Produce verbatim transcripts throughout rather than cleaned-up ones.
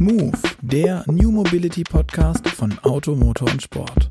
Move, der New Mobility Podcast von Auto, Motor und Sport.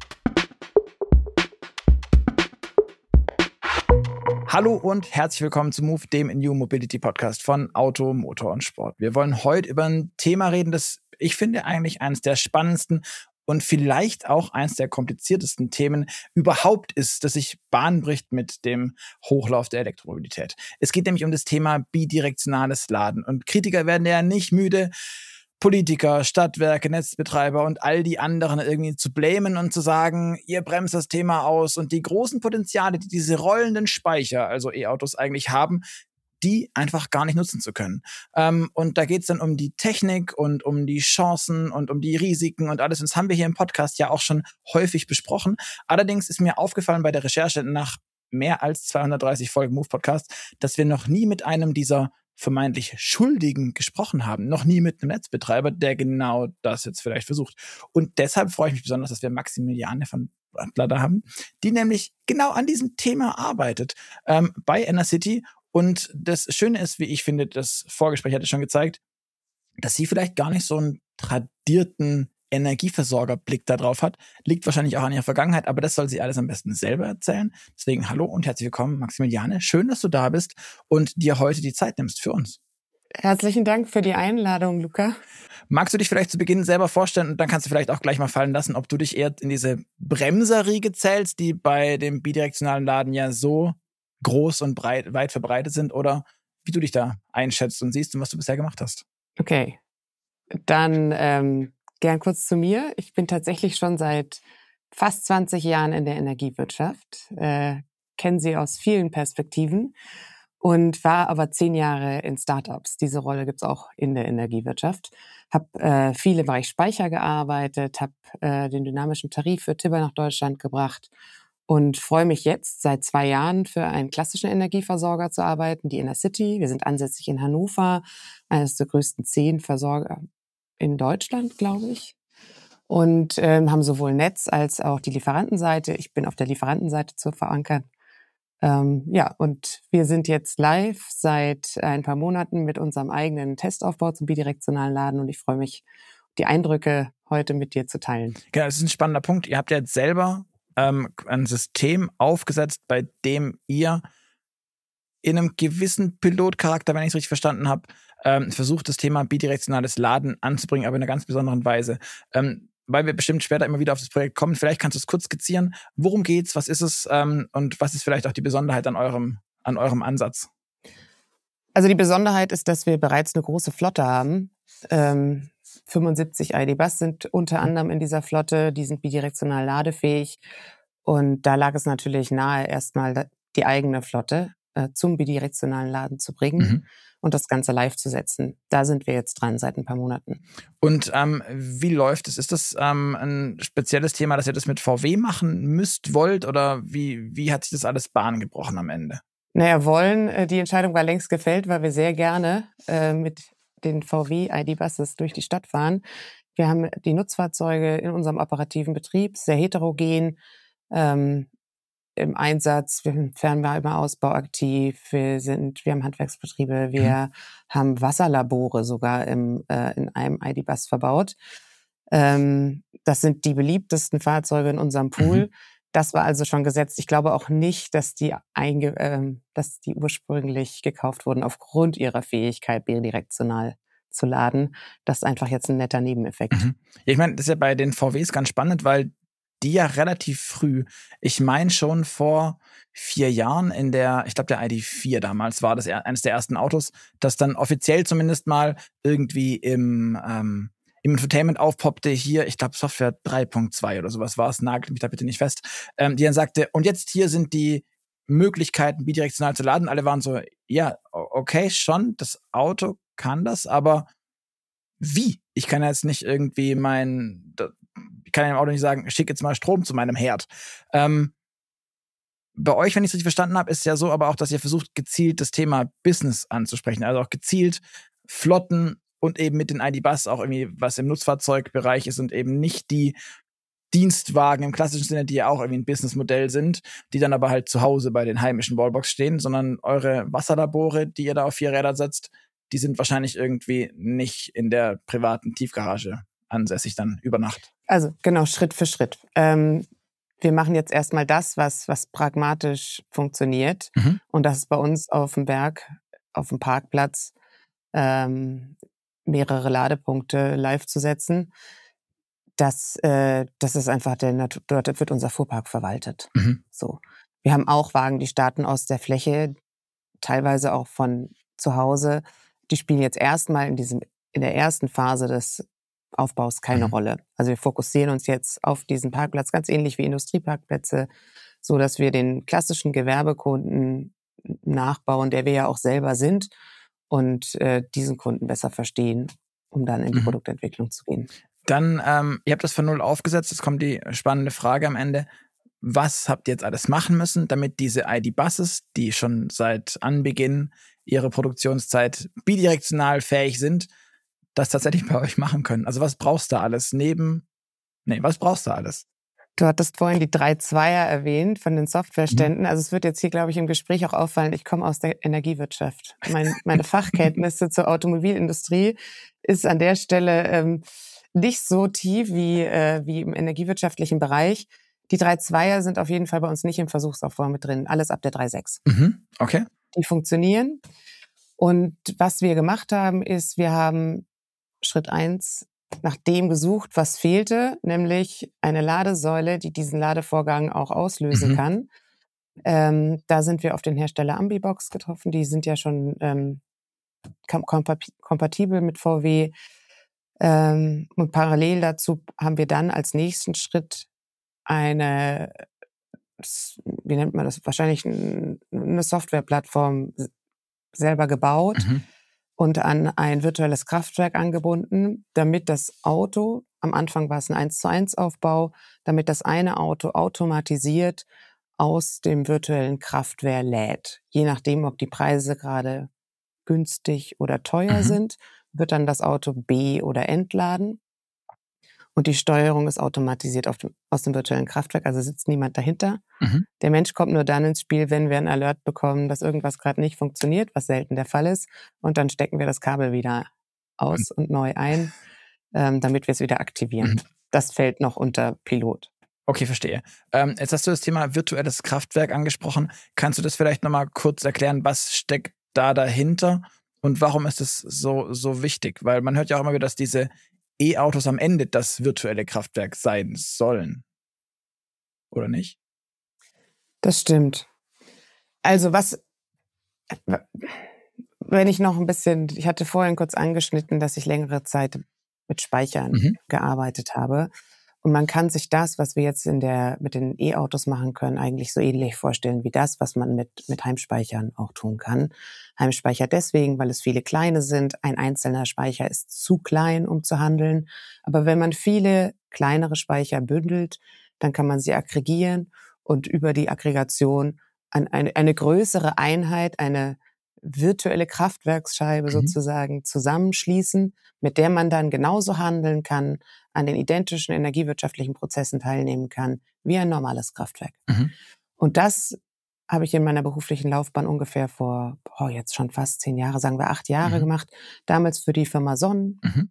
Hallo und herzlich willkommen zu Move, dem New Mobility Podcast von Auto, Motor und Sport. Wir wollen heute über ein Thema reden, das ich finde eigentlich eines der spannendsten und vielleicht auch eines der kompliziertesten Themen überhaupt ist, das sich Bahn bricht mit dem Hochlauf der Elektromobilität. Es geht nämlich um das Thema bidirektionales Laden. Und Kritiker werden ja nicht müde, Politiker, Stadtwerke, Netzbetreiber und all die anderen irgendwie zu blamen und zu sagen, ihr bremst das Thema aus. Und die großen Potenziale, die diese rollenden Speicher, also E-Autos eigentlich haben, die einfach gar nicht nutzen zu können. Ähm, und da geht es dann um die Technik und um die Chancen und um die Risiken und alles. Und das haben wir hier im Podcast ja auch schon häufig besprochen. Allerdings ist mir aufgefallen bei der Recherche nach mehr als zweihundertdreißig Folgen Move Podcast, dass wir noch nie mit einem dieser vermeintlich Schuldigen gesprochen haben. Noch nie mit einem Netzbetreiber, der genau das jetzt vielleicht versucht. Und deshalb freue ich mich besonders, dass wir Maximiliane von Brandler da haben, die nämlich genau an diesem Thema arbeitet, ähm, bei Enercity. Und das Schöne ist, wie ich finde, das Vorgespräch hat es schon gezeigt, dass sie vielleicht gar nicht so einen tradierten Energieversorgerblick da drauf hat. Liegt wahrscheinlich auch an ihrer Vergangenheit, aber das soll sie alles am besten selber erzählen. Deswegen hallo und herzlich willkommen, Maximiliane. Schön, dass du da bist und dir heute die Zeit nimmst für uns. Herzlichen Dank für die Einladung, Luca. Magst du dich vielleicht zu Beginn selber vorstellen und dann kannst du vielleicht auch gleich mal fallen lassen, ob du dich eher in diese Bremserriege zählst, die bei dem bidirektionalen Laden ja so groß und breit, weit verbreitet sind, oder wie du dich da einschätzt und siehst und was du bisher gemacht hast. Okay, dann ähm, gern kurz zu mir. Ich bin tatsächlich schon seit fast zwanzig Jahren in der Energiewirtschaft, äh, kenne sie aus vielen Perspektiven und war aber zehn Jahre in Startups. Diese Rolle gibt's auch in der Energiewirtschaft. Habe äh, viel im Bereich Speicher gearbeitet, habe äh, den dynamischen Tarif für Tibber nach Deutschland gebracht und freue mich jetzt seit zwei Jahren für einen klassischen Energieversorger zu arbeiten, die Enercity. Wir sind ansässig in Hannover, eines der größten zehn Versorger in Deutschland, glaube ich. Und ähm, haben sowohl Netz als auch die Lieferantenseite. Ich bin auf der Lieferantenseite zu verankern. Ähm, ja, und wir sind jetzt live seit ein paar Monaten mit unserem eigenen Testaufbau zum bidirektionalen Laden und ich freue mich, die Eindrücke heute mit dir zu teilen. Genau, das ist ein spannender Punkt. Ihr habt ja jetzt selber ähm, ein System aufgesetzt, bei dem ihr in einem gewissen Pilotcharakter, wenn ich es richtig verstanden habe, ähm, versucht, das Thema bidirektionales Laden anzubringen, aber in einer ganz besonderen Weise. Ähm, weil wir bestimmt später immer wieder auf das Projekt kommen. Vielleicht kannst du es kurz skizzieren. Worum geht's? Was ist es? Ähm, und was ist vielleicht auch die Besonderheit an eurem, an eurem Ansatz? Also die Besonderheit ist, dass wir bereits eine große Flotte haben. Ähm, fünfundsiebzig I D Bus sind unter anderem in dieser Flotte. Die sind bidirektional ladefähig. Und da lag es natürlich nahe, erstmal die eigene Flotte äh, zum bidirektionalen Laden zu bringen. Mhm. Und das Ganze live zu setzen. Da sind wir jetzt dran, seit ein paar Monaten. Und ähm, wie läuft es? Ist das ähm, ein spezielles Thema, dass ihr das mit V W machen müsst, wollt? Oder wie, wie hat sich das alles Bahn gebrochen am Ende? Naja, wollen, äh, die Entscheidung war längst gefällt, weil wir sehr gerne äh, mit den V W I D-Buses durch die Stadt fahren. Wir haben die Nutzfahrzeuge in unserem operativen Betrieb, sehr heterogen, ähm, im Einsatz, wir fahren wir immer ausbauaktiv, wir sind, wir haben Handwerksbetriebe, wir mhm. haben Wasserlabore sogar im, äh, in einem I D-Bus verbaut. Ähm, das sind die beliebtesten Fahrzeuge in unserem Pool. Mhm. Das war also schon gesetzt. Ich glaube auch nicht, dass die, einge, äh, dass die ursprünglich gekauft wurden aufgrund ihrer Fähigkeit, bidirektional zu laden. Das ist einfach jetzt ein netter Nebeneffekt. Mhm. Ja, ich meine, das ist ja bei den V Ws ganz spannend, weil die ja relativ früh, ich meine schon vor vier Jahren in der, ich glaube der I D vier damals war das eines der ersten Autos, das dann offiziell zumindest mal irgendwie im, ähm, im Infotainment aufpoppte, hier, ich glaube Software drei Punkt zwei oder sowas war es, nagelt mich da bitte nicht fest, ähm, die dann sagte, und jetzt hier sind die Möglichkeiten, bidirektional zu laden. Alle waren so, ja, okay, schon, das Auto kann das, aber wie? Ich kann jetzt nicht irgendwie mein, ich kann ja im Auto nicht sagen, schick jetzt mal Strom zu meinem Herd. Ähm, bei euch, wenn ich es richtig verstanden habe, ist es ja so, aber auch, dass ihr versucht, gezielt das Thema Business anzusprechen. Also auch gezielt Flotten und eben mit den I D-Bus auch irgendwie, was im Nutzfahrzeugbereich ist und eben nicht die Dienstwagen im klassischen Sinne, die ja auch irgendwie ein Businessmodell sind, die dann aber halt zu Hause bei den heimischen Wallbox stehen, sondern eure Wasserlabore, die ihr da auf vier Räder setzt, die sind wahrscheinlich irgendwie nicht in der privaten Tiefgarage ansässig dann über Nacht. Also genau, Schritt für Schritt. Ähm, wir machen jetzt erstmal das, was, was pragmatisch funktioniert. Mhm. Und das ist bei uns auf dem Berg, auf dem Parkplatz, ähm, mehrere Ladepunkte live zu setzen. Das, äh, das ist einfach der Natur, dort wird unser Fuhrpark verwaltet. Mhm. So. Wir haben auch Wagen, die starten aus der Fläche, teilweise auch von zu Hause. Die spielen jetzt erstmal in diesem, in der ersten Phase des Aufbaus keine Mhm. Rolle. Also wir fokussieren uns jetzt auf diesen Parkplatz, ganz ähnlich wie Industrieparkplätze, so dass wir den klassischen Gewerbekunden nachbauen, der wir ja auch selber sind, und äh, diesen Kunden besser verstehen, um dann in die Mhm. Produktentwicklung zu gehen. Dann, ähm, ihr habt das von null aufgesetzt, jetzt kommt die spannende Frage am Ende. Was habt ihr jetzt alles machen müssen, damit diese I D-Buses, die schon seit Anbeginn ihrer Produktionszeit bidirektional fähig sind, das tatsächlich bei euch machen können? Also was brauchst du alles neben, nee, was brauchst du alles? Du hattest vorhin die drei Zweier erwähnt von den Mhm. Softwareständen. Also es wird jetzt hier, glaube ich, im Gespräch auch auffallen, ich komme aus der Energiewirtschaft. Mein, meine Fachkenntnisse zur Automobilindustrie ist an der Stelle ähm, nicht so tief wie, äh, wie im energiewirtschaftlichen Bereich. Die drei Zweier sind auf jeden Fall bei uns nicht im Versuchsaufbau mit drin. Alles ab der drei Sechs. Mhm. Okay. Die funktionieren. Und was wir gemacht haben, ist, wir haben Schritt eins nach dem gesucht, was fehlte, nämlich eine Ladesäule, die diesen Ladevorgang auch auslösen Mhm. kann. Ähm, da sind wir auf den Hersteller Ambibox getroffen. Die sind ja schon ähm, kom- kompa- kompatibel mit V W. Ähm, und parallel dazu haben wir dann als nächsten Schritt eine, wie nennt man das, wahrscheinlich ein- eine Softwareplattform selber gebaut Mhm. und an ein virtuelles Kraftwerk angebunden, damit das Auto, am Anfang war es ein eins zu eins Aufbau, damit das eine Auto automatisiert aus dem virtuellen Kraftwerk lädt. Je nachdem, ob die Preise gerade günstig oder teuer Mhm. sind, wird dann das Auto be- oder entladen. Und die Steuerung ist automatisiert auf dem, aus dem virtuellen Kraftwerk, also sitzt niemand dahinter. Mhm. Der Mensch kommt nur dann ins Spiel, wenn wir einen Alert bekommen, dass irgendwas gerade nicht funktioniert, was selten der Fall ist. Und dann stecken wir das Kabel wieder Und, aus und neu ein, ähm, damit wir es wieder aktivieren. mhm. Das fällt noch unter Pilot. Okay, verstehe. Ähm, jetzt hast du das Thema virtuelles Kraftwerk angesprochen. Kannst du das vielleicht nochmal kurz erklären, was steckt da dahinter und warum ist es so, so wichtig? Weil man hört ja auch immer wieder, dass diese E-Autos am Ende das virtuelle Kraftwerk sein sollen, oder nicht? Das stimmt. Also was, wenn ich noch ein bisschen, ich hatte vorhin kurz angeschnitten, dass ich längere Zeit mit Speichern Mhm. gearbeitet habe. Und man kann sich das, was wir jetzt in der, mit den E-Autos machen können, eigentlich so ähnlich vorstellen wie das, was man mit, mit Heimspeichern auch tun kann. Heimspeicher deswegen, weil es viele kleine sind. Ein einzelner Speicher ist zu klein, um zu handeln. Aber wenn man viele kleinere Speicher bündelt, dann kann man sie aggregieren und über die Aggregation an eine, eine größere Einheit, eine virtuelle Kraftwerksscheibe Mhm. sozusagen zusammenschließen, mit der man dann genauso handeln kann, an den identischen energiewirtschaftlichen Prozessen teilnehmen kann, wie ein normales Kraftwerk. Mhm. Und das habe ich in meiner beruflichen Laufbahn ungefähr vor, oh, jetzt schon fast zehn Jahre, sagen wir acht Jahre Mhm. gemacht. Damals für die Firma Sonnen. Mhm.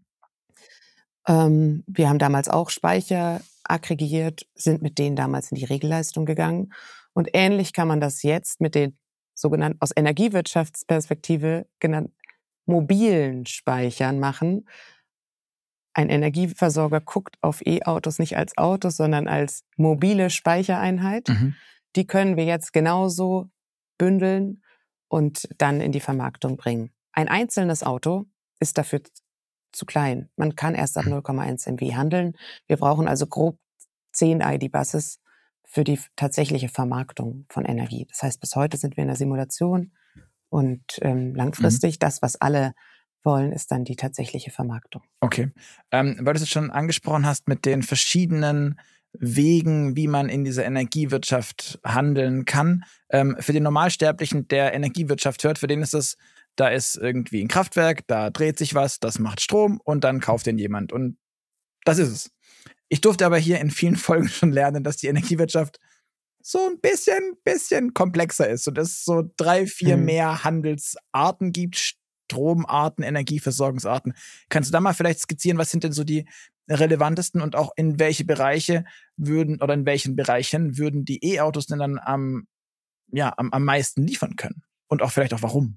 Ähm, wir haben damals auch Speicher aggregiert, sind mit denen damals in die Regelleistung gegangen. Und ähnlich kann man das jetzt mit den sogenannten, aus Energiewirtschaftsperspektive genannten mobilen Speichern machen. Ein Energieversorger guckt auf E-Autos nicht als Autos, sondern als mobile Speichereinheit. Mhm. Die können wir jetzt genauso bündeln und dann in die Vermarktung bringen. Ein einzelnes Auto ist dafür zu klein. Man kann erst ab null Komma eins M W handeln. Wir brauchen also grob zehn I D-Buses für die tatsächliche Vermarktung von Energie. Das heißt, bis heute sind wir in der Simulation und ähm, Mhm. langfristig das, was alle wollen, ist dann die tatsächliche Vermarktung. Okay. Ähm, weil du es jetzt schon angesprochen hast mit den verschiedenen Wegen, wie man in dieser Energiewirtschaft handeln kann. Ähm, für den Normalsterblichen, der Energiewirtschaft hört, für den ist es, da ist irgendwie ein Kraftwerk, da dreht sich was, das macht Strom und dann kauft den jemand. Und das ist es. Ich durfte aber hier in vielen Folgen schon lernen, dass die Energiewirtschaft so ein bisschen, bisschen komplexer ist und es so drei, vier Mhm. mehr Handelsarten gibt, Stromarten, Energieversorgungsarten. Kannst du da mal vielleicht skizzieren, was sind denn so die relevantesten und auch in welche Bereiche würden oder in welchen Bereichen würden die E-Autos denn dann am, ja, am, am meisten liefern können? Und auch vielleicht auch warum?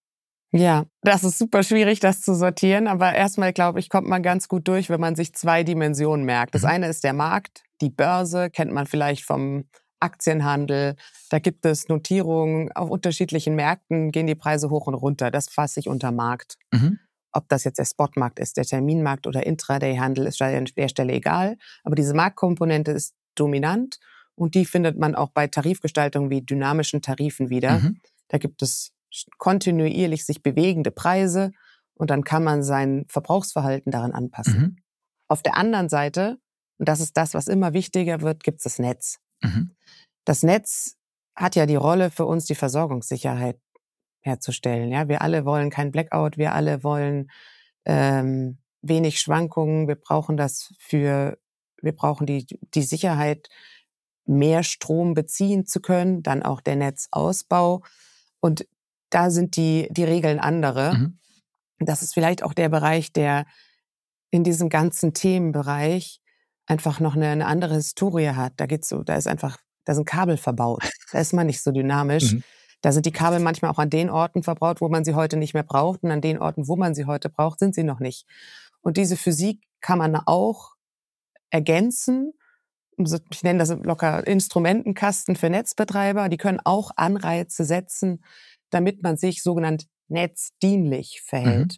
Ja, das ist super schwierig, das zu sortieren. Aber erstmal, glaube ich, kommt man ganz gut durch, wenn man sich zwei Dimensionen merkt. Das Mhm. eine ist der Markt, die Börse, kennt man vielleicht vom Aktienhandel. Da gibt es Notierungen. Auf unterschiedlichen Märkten gehen die Preise hoch und runter. Das fasse ich unter Markt. Mhm. Ob das jetzt der Spotmarkt ist, der Terminmarkt oder Intraday-Handel, ist an der Stelle egal. Aber diese Marktkomponente ist dominant und die findet man auch bei Tarifgestaltungen wie dynamischen Tarifen wieder. Mhm. Da gibt es kontinuierlich sich bewegende Preise und dann kann man sein Verbrauchsverhalten daran anpassen. Mhm. Auf der anderen Seite, und das ist das, was immer wichtiger wird, gibt es das Netz. Mhm. Das Netz hat ja die Rolle für uns, die Versorgungssicherheit herzustellen. Ja, wir alle wollen kein Blackout, wir alle wollen ähm, wenig Schwankungen. Wir brauchen das für, wir brauchen die die Sicherheit, mehr Strom beziehen zu können, dann auch der Netzausbau. Und da sind die die Regeln andere. Mhm. Das ist vielleicht auch der Bereich, der in diesem ganzen Themenbereich einfach noch eine, eine andere Historie hat. Da geht's so, da ist einfach, da sind Kabel verbaut. Da ist man nicht so dynamisch. Mhm. Da sind die Kabel manchmal auch an den Orten verbaut, wo man sie heute nicht mehr braucht. Und an den Orten, wo man sie heute braucht, sind sie noch nicht. Und diese Physik kann man auch ergänzen. Ich nenne das locker Instrumentenkasten für Netzbetreiber. Die können auch Anreize setzen, damit man sich sogenannt netzdienlich verhält. Mhm.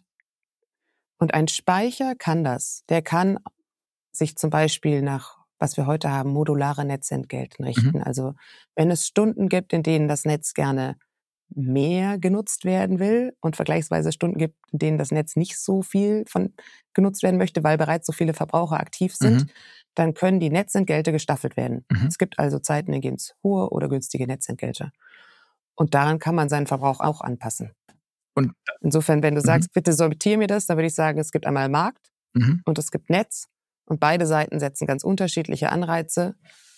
Und ein Speicher kann das. Der kann sich zum Beispiel nach, was wir heute haben, modulare Netzentgelten richten. Mhm. Also wenn es Stunden gibt, in denen das Netz gerne mehr genutzt werden will und vergleichsweise Stunden gibt, in denen das Netz nicht so viel von genutzt werden möchte, weil bereits so viele Verbraucher aktiv sind, Mhm. dann können die Netzentgelte gestaffelt werden. Mhm. Es gibt also Zeiten, in denen es hohe oder günstige Netzentgelte. Und daran kann man seinen Verbrauch auch anpassen. Und Insofern, wenn du mhm. sagst, bitte sortiere mir das, dann würde ich sagen, es gibt einmal Markt Mhm. und es gibt Netz und beide Seiten setzen ganz unterschiedliche Anreize,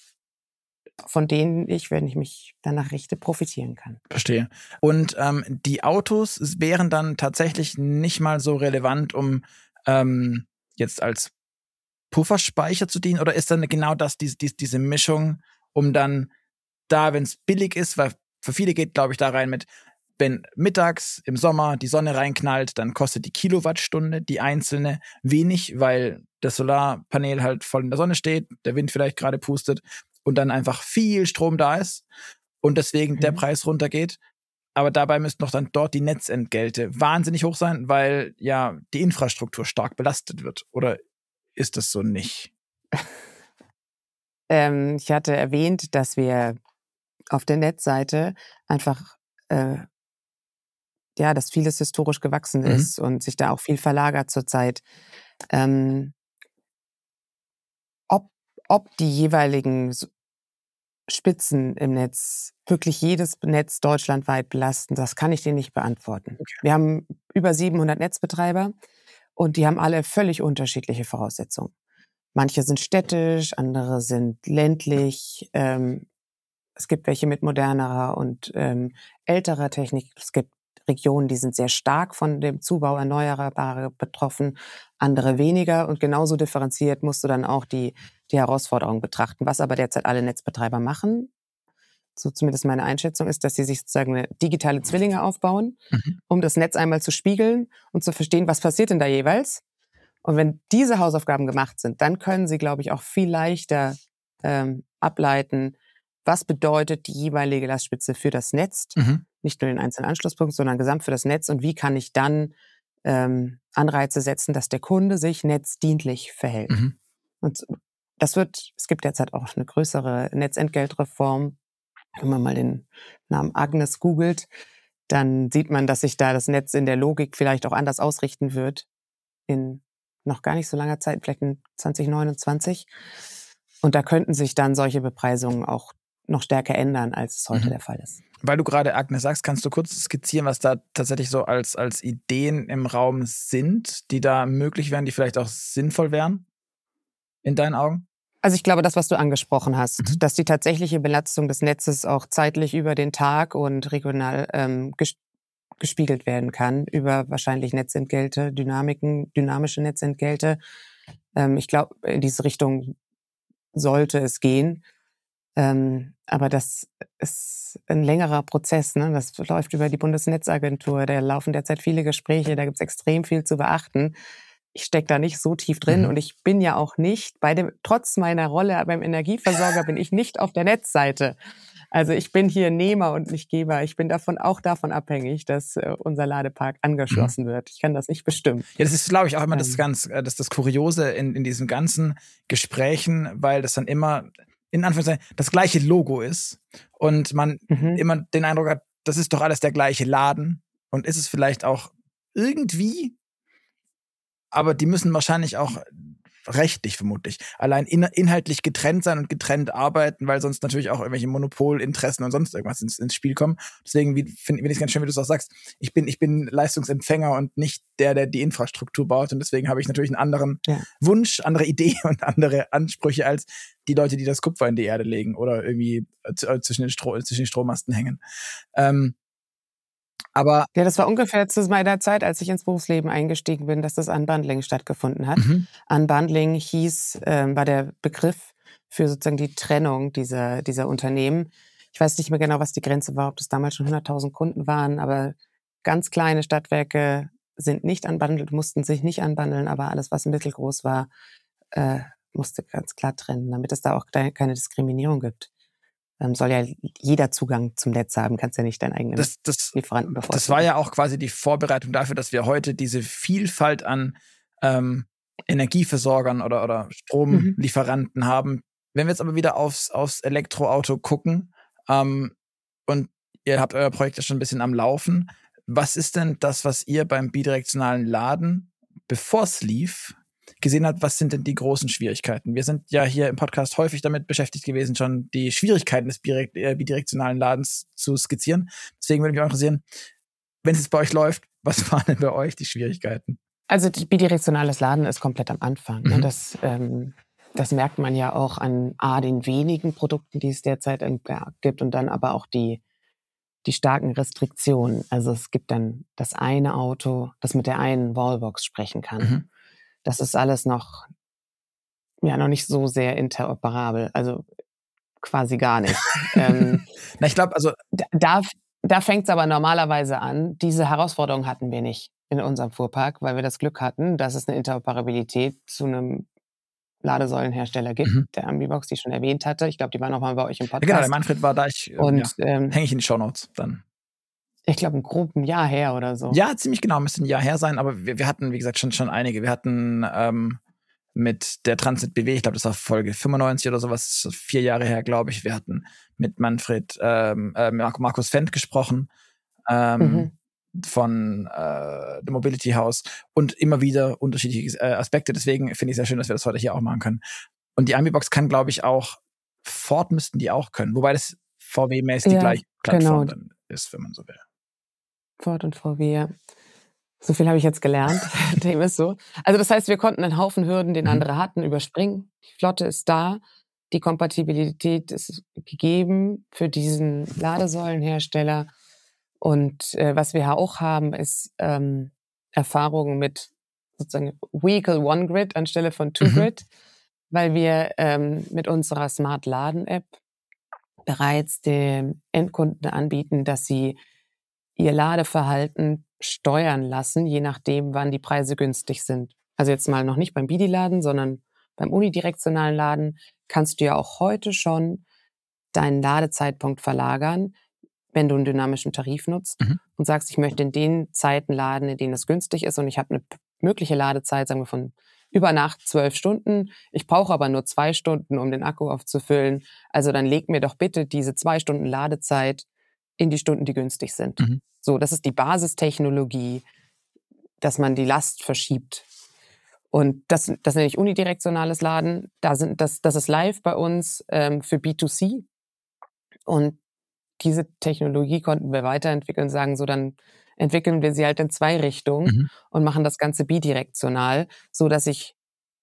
von denen ich, wenn ich mich danach richte, profitieren kann. Verstehe. Und ähm, die Autos wären dann tatsächlich nicht mal so relevant, um ähm, jetzt als Pufferspeicher zu dienen? Oder ist dann genau das, diese, diese, diese Mischung, um dann da, wenn es billig ist, weil für viele geht, glaube ich, da rein mit, wenn mittags im Sommer die Sonne reinknallt, dann kostet die Kilowattstunde, die einzelne, wenig, weil das Solarpanel halt voll in der Sonne steht, der Wind vielleicht gerade pustet und dann einfach viel Strom da ist und deswegen Mhm. der Preis runtergeht. Aber dabei müssten doch dann dort die Netzentgelte wahnsinnig hoch sein, weil ja die Infrastruktur stark belastet wird. Oder ist das so nicht? Ähm, ich hatte erwähnt, dass wir auf der Netzseite einfach, äh, ja, dass vieles historisch gewachsen Mhm. ist und sich da auch viel verlagert zurzeit. Ähm, ob, ob die jeweiligen S- Spitzen im Netz wirklich jedes Netz deutschlandweit belasten, das kann ich dir nicht beantworten. Okay. Wir haben über siebenhundert Netzbetreiber und die haben alle völlig unterschiedliche Voraussetzungen. Manche sind städtisch, andere sind ländlich. Ähm, es gibt welche mit modernerer und ähm, älterer Technik. Es gibt Regionen, die sind sehr stark von dem Zubau Erneuerbarer betroffen, andere weniger. Und genauso differenziert musst du dann auch die, die Herausforderungen betrachten. Was aber derzeit alle Netzbetreiber machen, so zumindest meine Einschätzung ist, dass sie sich sozusagen eine digitale Zwillinge aufbauen, Mhm. um das Netz einmal zu spiegeln und zu verstehen, was passiert denn da jeweils. Und wenn diese Hausaufgaben gemacht sind, dann können Sie, glaube ich, auch viel leichter ähm, ableiten, was bedeutet die jeweilige Lastspitze für das Netz, Mhm. nicht nur den einzelnen Anschlusspunkt, sondern gesamt für das Netz und wie kann ich dann ähm, Anreize setzen, dass der Kunde sich netzdienlich verhält. Mhm. Und das wird, es gibt derzeit auch eine größere Netzentgeltreform. Wenn man mal den Namen Agnes googelt, dann sieht man, dass sich da das Netz in der Logik vielleicht auch anders ausrichten wird in noch gar nicht so langer Zeit, vielleicht in zwanzig neunundzwanzig. Und da könnten sich dann solche Bepreisungen auch noch stärker ändern, als es heute Mhm. der Fall ist. Weil du gerade Agnes sagst, kannst du kurz skizzieren, was da tatsächlich so als, als Ideen im Raum sind, die da möglich wären, die vielleicht auch sinnvoll wären, in deinen Augen? Also ich glaube, das, was du angesprochen hast, Mhm. dass die tatsächliche Belastung des Netzes auch zeitlich über den Tag und regional ähm, gespiegelt werden kann über wahrscheinlich Netzentgelte, Dynamiken, dynamische Netzentgelte. Ähm, ich glaube, in diese Richtung sollte es gehen. Ähm, aber das ist ein längerer Prozess, ne? Das läuft über die Bundesnetzagentur. Da laufen derzeit viele Gespräche, da gibt's extrem viel zu beachten. Ich stecke da nicht so tief drin Mhm. und ich bin ja auch nicht, bei dem, trotz meiner Rolle beim Energieversorger bin ich nicht auf der Netzseite. Also ich bin hier Nehmer und nicht Geber. Ich bin davon auch davon abhängig, dass äh, unser Ladepark Mhm. angeschlossen wird. Ich kann das nicht bestimmen. Ja, das ist, glaube ich, auch immer das Ähm, ganz, äh, das, das Kuriose in, in diesen ganzen Gesprächen, weil das dann immer, in Anführungszeichen, das gleiche Logo ist und man mhm. immer den Eindruck hat, das ist doch alles der gleiche Laden und ist es vielleicht auch irgendwie, aber die müssen wahrscheinlich auch rechtlich vermutlich allein in, inhaltlich getrennt sein und getrennt arbeiten, weil sonst natürlich auch irgendwelche Monopolinteressen und sonst irgendwas ins, ins Spiel kommen. Deswegen finde find ich es ganz schön, wie du es auch sagst. Ich bin, ich bin Leistungsempfänger und nicht der, der die Infrastruktur baut. Und deswegen habe ich natürlich einen anderen Ja. Wunsch, andere Idee und andere Ansprüche als die Leute, die das Kupfer in die Erde legen oder irgendwie äh, zwischen den, Stro zwischen den Strommasten hängen. Ähm, aber Ja, das war ungefähr zu meiner Zeit, als ich ins Berufsleben eingestiegen bin, dass das Unbundling stattgefunden hat. mhm. Unbundling hieß, ähm, war der Begriff für sozusagen die Trennung dieser, dieser Unternehmen. Ich weiß nicht mehr genau, was die Grenze war, ob das damals schon hunderttausend Kunden waren, aber ganz kleine Stadtwerke sind nicht unbundelt, mussten sich nicht unbundeln, aber alles, was mittelgroß war, äh, musste ganz klar trennen, damit es da auch keine Diskriminierung gibt. Ähm, soll ja jeder Zugang zum Netz haben, kannst ja nicht deinen eigenen das, das, Lieferanten das bevorzugen. war ja auch quasi die Vorbereitung dafür, dass wir heute diese Vielfalt an ähm, Energieversorgern oder, oder Stromlieferanten mhm. haben. Wenn wir jetzt aber wieder aufs, aufs Elektroauto gucken ähm, und ihr habt euer Projekt ja schon ein bisschen am Laufen, was ist denn das, was ihr beim bidirektionalen Laden, bevor es lief, gesehen habt, was sind denn die großen Schwierigkeiten? Wir sind ja hier im Podcast häufig damit beschäftigt gewesen, schon die Schwierigkeiten des bidirektionalen Ladens zu skizzieren. Deswegen würde mich auch interessieren, wenn es jetzt bei euch läuft, was waren denn bei euch die Schwierigkeiten? Also bidirektionales Laden ist komplett am Anfang. Mhm. Ne? Das, ähm, das merkt man ja auch an A, den wenigen Produkten, die es derzeit im Markt gibt und dann aber auch die, die starken Restriktionen. Also es gibt dann das eine Auto, das mit der einen Wallbox sprechen kann. Mhm. Das ist alles noch, ja, noch nicht so sehr interoperabel. Also quasi gar nicht. ähm, Na, ich glaube, also da, da fängt es aber normalerweise an. Diese Herausforderung hatten wir nicht in unserem Fuhrpark, weil wir das Glück hatten, dass es eine Interoperabilität zu einem Ladesäulenhersteller gibt, mhm. der Ambibox, die ich schon erwähnt hatte. Ich glaube, die war noch mal bei euch im Podcast. Ja, genau, der Manfred war da. Ich, und ja, ähm, hänge ich in die Shownotes dann. Ich glaube, ein grob ein Jahr her oder so. Ja, ziemlich genau, müsste ein Jahr her sein, aber wir, wir hatten, wie gesagt, schon, schon einige. Wir hatten ähm, mit der Transit B W, ich glaube, das war Folge fünfundneunzig oder sowas, vier Jahre her, glaube ich. Wir hatten mit Manfred, ähm, äh, Markus Fendt gesprochen ähm, mhm. von äh, The Mobility House und immer wieder unterschiedliche äh, Aspekte. Deswegen finde ich es sehr schön, dass wir das heute hier auch machen können. Und die Ambibox kann, glaube ich, auch, Ford müssten die auch können, wobei das V W-mäßig ja, die gleiche Plattform genau. dann ist, wenn man so will. Ford und V W, ja. So viel habe ich jetzt gelernt. Dem ist so. Also das heißt, wir konnten einen Haufen Hürden, den mhm. andere hatten, überspringen. Die Flotte ist da. Die Kompatibilität ist gegeben für diesen Ladesäulenhersteller. Und äh, was wir auch haben, ist ähm, Erfahrungen mit sozusagen Vehicle One Grid anstelle von Two Grid, mhm. weil wir ähm, mit unserer Smart Laden App bereits dem Endkunden anbieten, dass sie ihr Ladeverhalten steuern lassen, je nachdem, wann die Preise günstig sind. Also jetzt mal noch nicht beim Bidi-Laden, sondern beim unidirektionalen Laden kannst du ja auch heute schon deinen Ladezeitpunkt verlagern, wenn du einen dynamischen Tarif nutzt mhm. und sagst, ich möchte in den Zeiten laden, in denen es günstig ist und ich habe eine mögliche Ladezeit, sagen wir von über Nacht zwölf Stunden. Ich brauche aber nur zwei Stunden, um den Akku aufzufüllen. Also dann leg mir doch bitte diese zwei Stunden Ladezeit in die Stunden, die günstig sind. Mhm. So, das ist die Basistechnologie, dass man die Last verschiebt. Und das, das nenne ich unidirektionales Laden. Da sind, das, das ist live bei uns ähm, für B zwei C. Und diese Technologie konnten wir weiterentwickeln und sagen, so dann entwickeln wir sie halt in zwei Richtungen mhm. und machen das Ganze bidirektional, so dass ich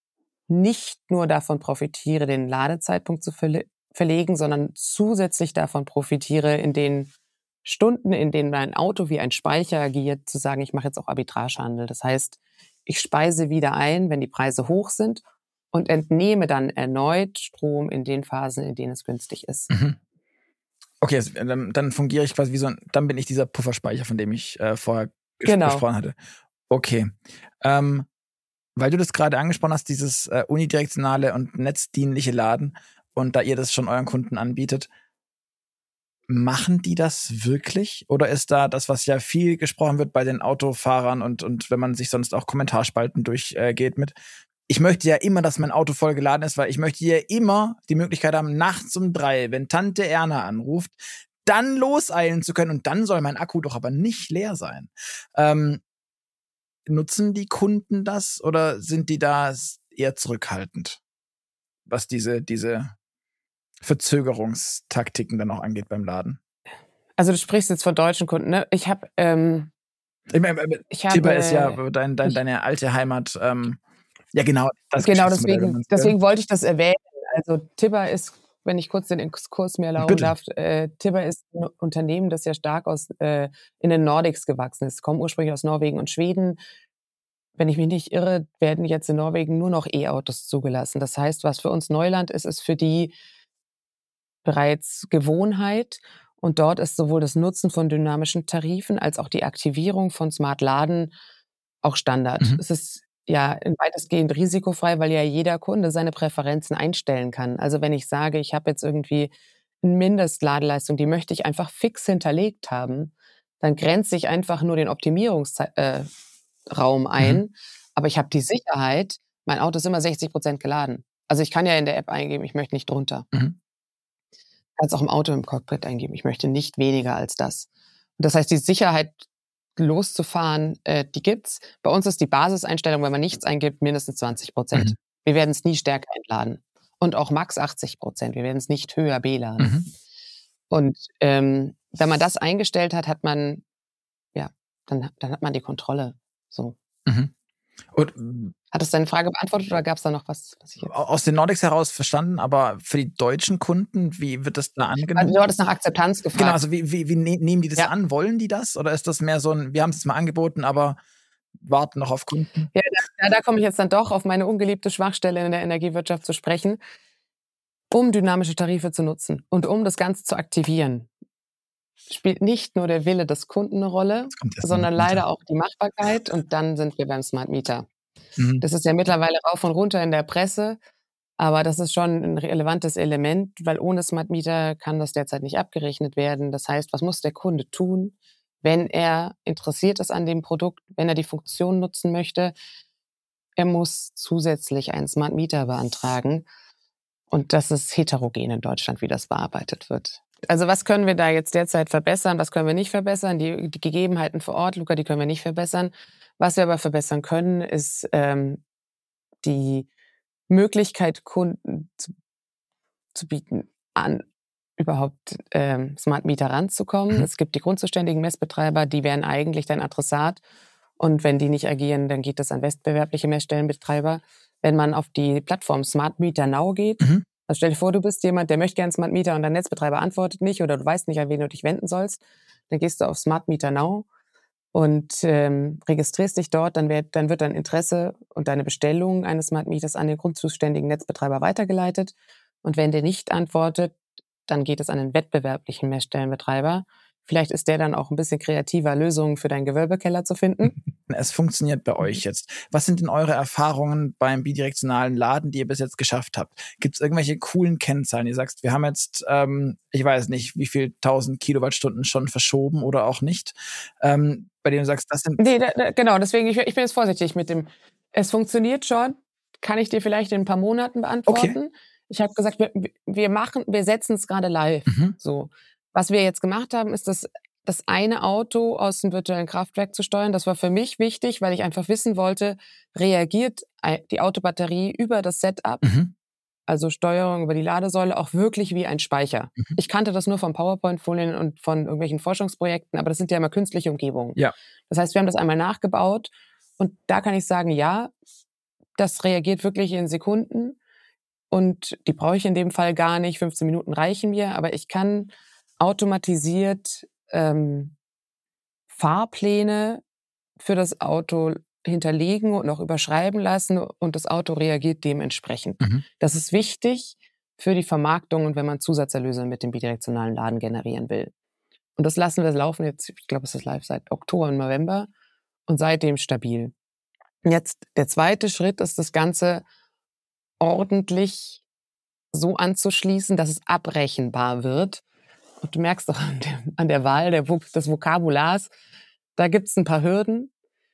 nicht nur davon profitiere, den Ladezeitpunkt zu verle- verlegen, sondern zusätzlich davon profitiere, in den Stunden, in denen mein Auto wie ein Speicher agiert, zu sagen, ich mache jetzt auch Arbitragehandel. Das heißt, ich speise wieder ein, wenn die Preise hoch sind und entnehme dann erneut Strom in den Phasen, in denen es günstig ist. Mhm. Okay, also, dann, dann fungiere ich quasi wie so ein, dann bin ich dieser Pufferspeicher, von dem ich äh, vorher ges Genau. gesprochen hatte. Okay. Ähm, weil du das gerade angesprochen hast, dieses äh, unidirektionale und netzdienliche Laden und da ihr das schon euren Kunden anbietet, machen die das wirklich? Oder ist da das, was ja viel gesprochen wird bei den Autofahrern und, und wenn man sich sonst auch Kommentarspalten durchgeht äh, geht mit, ich möchte ja immer, dass mein Auto voll geladen ist, weil ich möchte ja immer die Möglichkeit haben, nachts um drei, wenn Tante Erna anruft, dann loseilen zu können und dann soll mein Akku doch aber nicht leer sein. Ähm, nutzen die Kunden das oder sind die da eher zurückhaltend, was diese, diese Verzögerungstaktiken dann auch angeht beim Laden? Also du sprichst jetzt von deutschen Kunden, ne? Ich habe ähm, Ich meine, ich Tibber ist ja habe dein, dein, ich, deine alte Heimat. Ähm, ja, genau, das genau Geschäftsmodell, wenn man deswegen es will. deswegen wollte ich das erwähnen. Also Tibber ist, wenn ich kurz den Exkurs mir erlauben Bitte. darf, äh, Tibber ist ein Unternehmen, das ja stark aus äh, in den Nordics gewachsen ist. Kommen ursprünglich aus Norwegen und Schweden. Wenn ich mich nicht irre, werden jetzt in Norwegen nur noch E-Autos zugelassen. Das heißt, was für uns Neuland ist, ist für die bereits Gewohnheit. Und dort ist sowohl das Nutzen von dynamischen Tarifen als auch die Aktivierung von Smart Laden auch Standard. Mhm. Es ist ja weitestgehend risikofrei, weil ja jeder Kunde seine Präferenzen einstellen kann. Also wenn ich sage, ich habe jetzt irgendwie eine Mindestladeleistung, die möchte ich einfach fix hinterlegt haben, dann grenze ich einfach nur den Optimierungsraum äh, Raum ein. Mhm. Aber ich habe die Sicherheit, mein Auto ist immer sechzig Prozent geladen. Also ich kann ja in der App eingeben, ich möchte nicht drunter. Mhm. Kannst auch im Auto im Cockpit eingeben, ich möchte nicht weniger als das. Und das heißt, die Sicherheit loszufahren, äh, die gibt's. Bei uns ist die Basiseinstellung, wenn man nichts eingibt, mindestens zwanzig Prozent. Mhm. Wir werden es nie stärker entladen. Und auch max achtzig Prozent. Wir werden es nicht höher beladen. Mhm. Und ähm, wenn man das eingestellt hat, hat man, ja, dann, dann hat man die Kontrolle. So. Mhm. Und Hat das deine Frage beantwortet oder gab es da noch was, was ich jetzt... aus den Nordics heraus verstanden, aber für die deutschen Kunden, wie wird das da Also, angenommen? du hattest nach Akzeptanz gefragt. Genau, also wie, wie, wie ne nehmen die das Ja. an? Wollen die das? Oder ist das mehr so ein, wir haben es jetzt mal angeboten, aber warten noch auf Kunden? Ja, da, da komme ich jetzt dann doch auf meine ungeliebte Schwachstelle in der Energiewirtschaft zu sprechen. Um dynamische Tarife zu nutzen und um das Ganze zu aktivieren, spielt nicht nur der Wille des Kunden eine Rolle, kommt erst sondern Smart Meter. leider auch die Machbarkeit. Und dann sind wir beim Smart Meter. Mhm. Das ist ja mittlerweile rauf und runter in der Presse, aber das ist schon ein relevantes Element, weil ohne Smart Meter kann das derzeit nicht abgerechnet werden. Das heißt, was muss der Kunde tun, wenn er interessiert ist an dem Produkt, wenn er die Funktion nutzen möchte? Er muss zusätzlich einen Smart Meter beantragen. Und das ist heterogen in Deutschland, wie das bearbeitet wird. Also was können wir da jetzt derzeit verbessern, was können wir nicht verbessern? Die, die Gegebenheiten vor Ort, Luca, die können wir nicht verbessern. Was wir aber verbessern können, ist ähm, die Möglichkeit, Kunden zu, zu bieten, an überhaupt ähm, Smart Meter ranzukommen. Mhm. Es gibt die grundzuständigen Messbetreiber, die wären eigentlich dein Adressat. Und wenn die nicht agieren, dann geht das an wettbewerbliche Messstellenbetreiber. Wenn man auf die Plattform Smart Meter Now geht, Mhm. also stell dir vor, du bist jemand, der möchte gerne Smart Meter und dein Netzbetreiber antwortet nicht oder du weißt nicht, an wen du dich wenden sollst, dann gehst du auf Smart Meter Now und ähm, registrierst dich dort, dann wird, dann wird dein Interesse und deine Bestellung eines Smart Meters an den grundzuständigen Netzbetreiber weitergeleitet. Und wenn der nicht antwortet, dann geht es an den wettbewerblichen Messstellenbetreiber. Vielleicht ist der dann auch ein bisschen kreativer, Lösungen für deinen Gewölbekeller zu finden. Es funktioniert bei euch jetzt. Was sind denn eure Erfahrungen beim bidirektionalen Laden, die ihr bis jetzt geschafft habt? Gibt es irgendwelche coolen Kennzahlen? Ihr sagst, wir haben jetzt, ähm, ich weiß nicht, wie viel tausend Kilowattstunden schon verschoben oder auch nicht, ähm, bei denen du sagst, das sind... Nee, da, da, genau, deswegen, ich, ich bin jetzt vorsichtig mit dem, es funktioniert schon, kann ich dir vielleicht in ein paar Monaten beantworten. Okay. Ich habe gesagt, wir, wir machen, wir setzen es gerade live. Mhm. So. Was wir jetzt gemacht haben, ist das, das eine Auto aus dem virtuellen Kraftwerk zu steuern. Das war für mich wichtig, weil ich einfach wissen wollte, reagiert die Autobatterie über das Setup, Mhm. also Steuerung über die Ladesäule, auch wirklich wie ein Speicher. Mhm. Ich kannte das nur von PowerPoint-Folien und von irgendwelchen Forschungsprojekten, aber das sind ja immer künstliche Umgebungen. Ja. Das heißt, wir haben das einmal nachgebaut und da kann ich sagen, ja, das reagiert wirklich in Sekunden und die brauche ich in dem Fall gar nicht. fünfzehn Minuten reichen mir, aber ich kann automatisiert ähm, Fahrpläne für das Auto hinterlegen und auch überschreiben lassen und das Auto reagiert dementsprechend. Mhm. Das ist wichtig für die Vermarktung und wenn man Zusatzerlöse mit dem bidirektionalen Laden generieren will. Und das lassen wir laufen jetzt, ich glaube, es ist live seit Oktober und November und seitdem stabil. Jetzt der zweite Schritt ist, das Ganze ordentlich so anzuschließen, dass es abrechenbar wird. Und du merkst doch an der, an der Wahl der, des Vokabulars, da gibt es ein paar Hürden.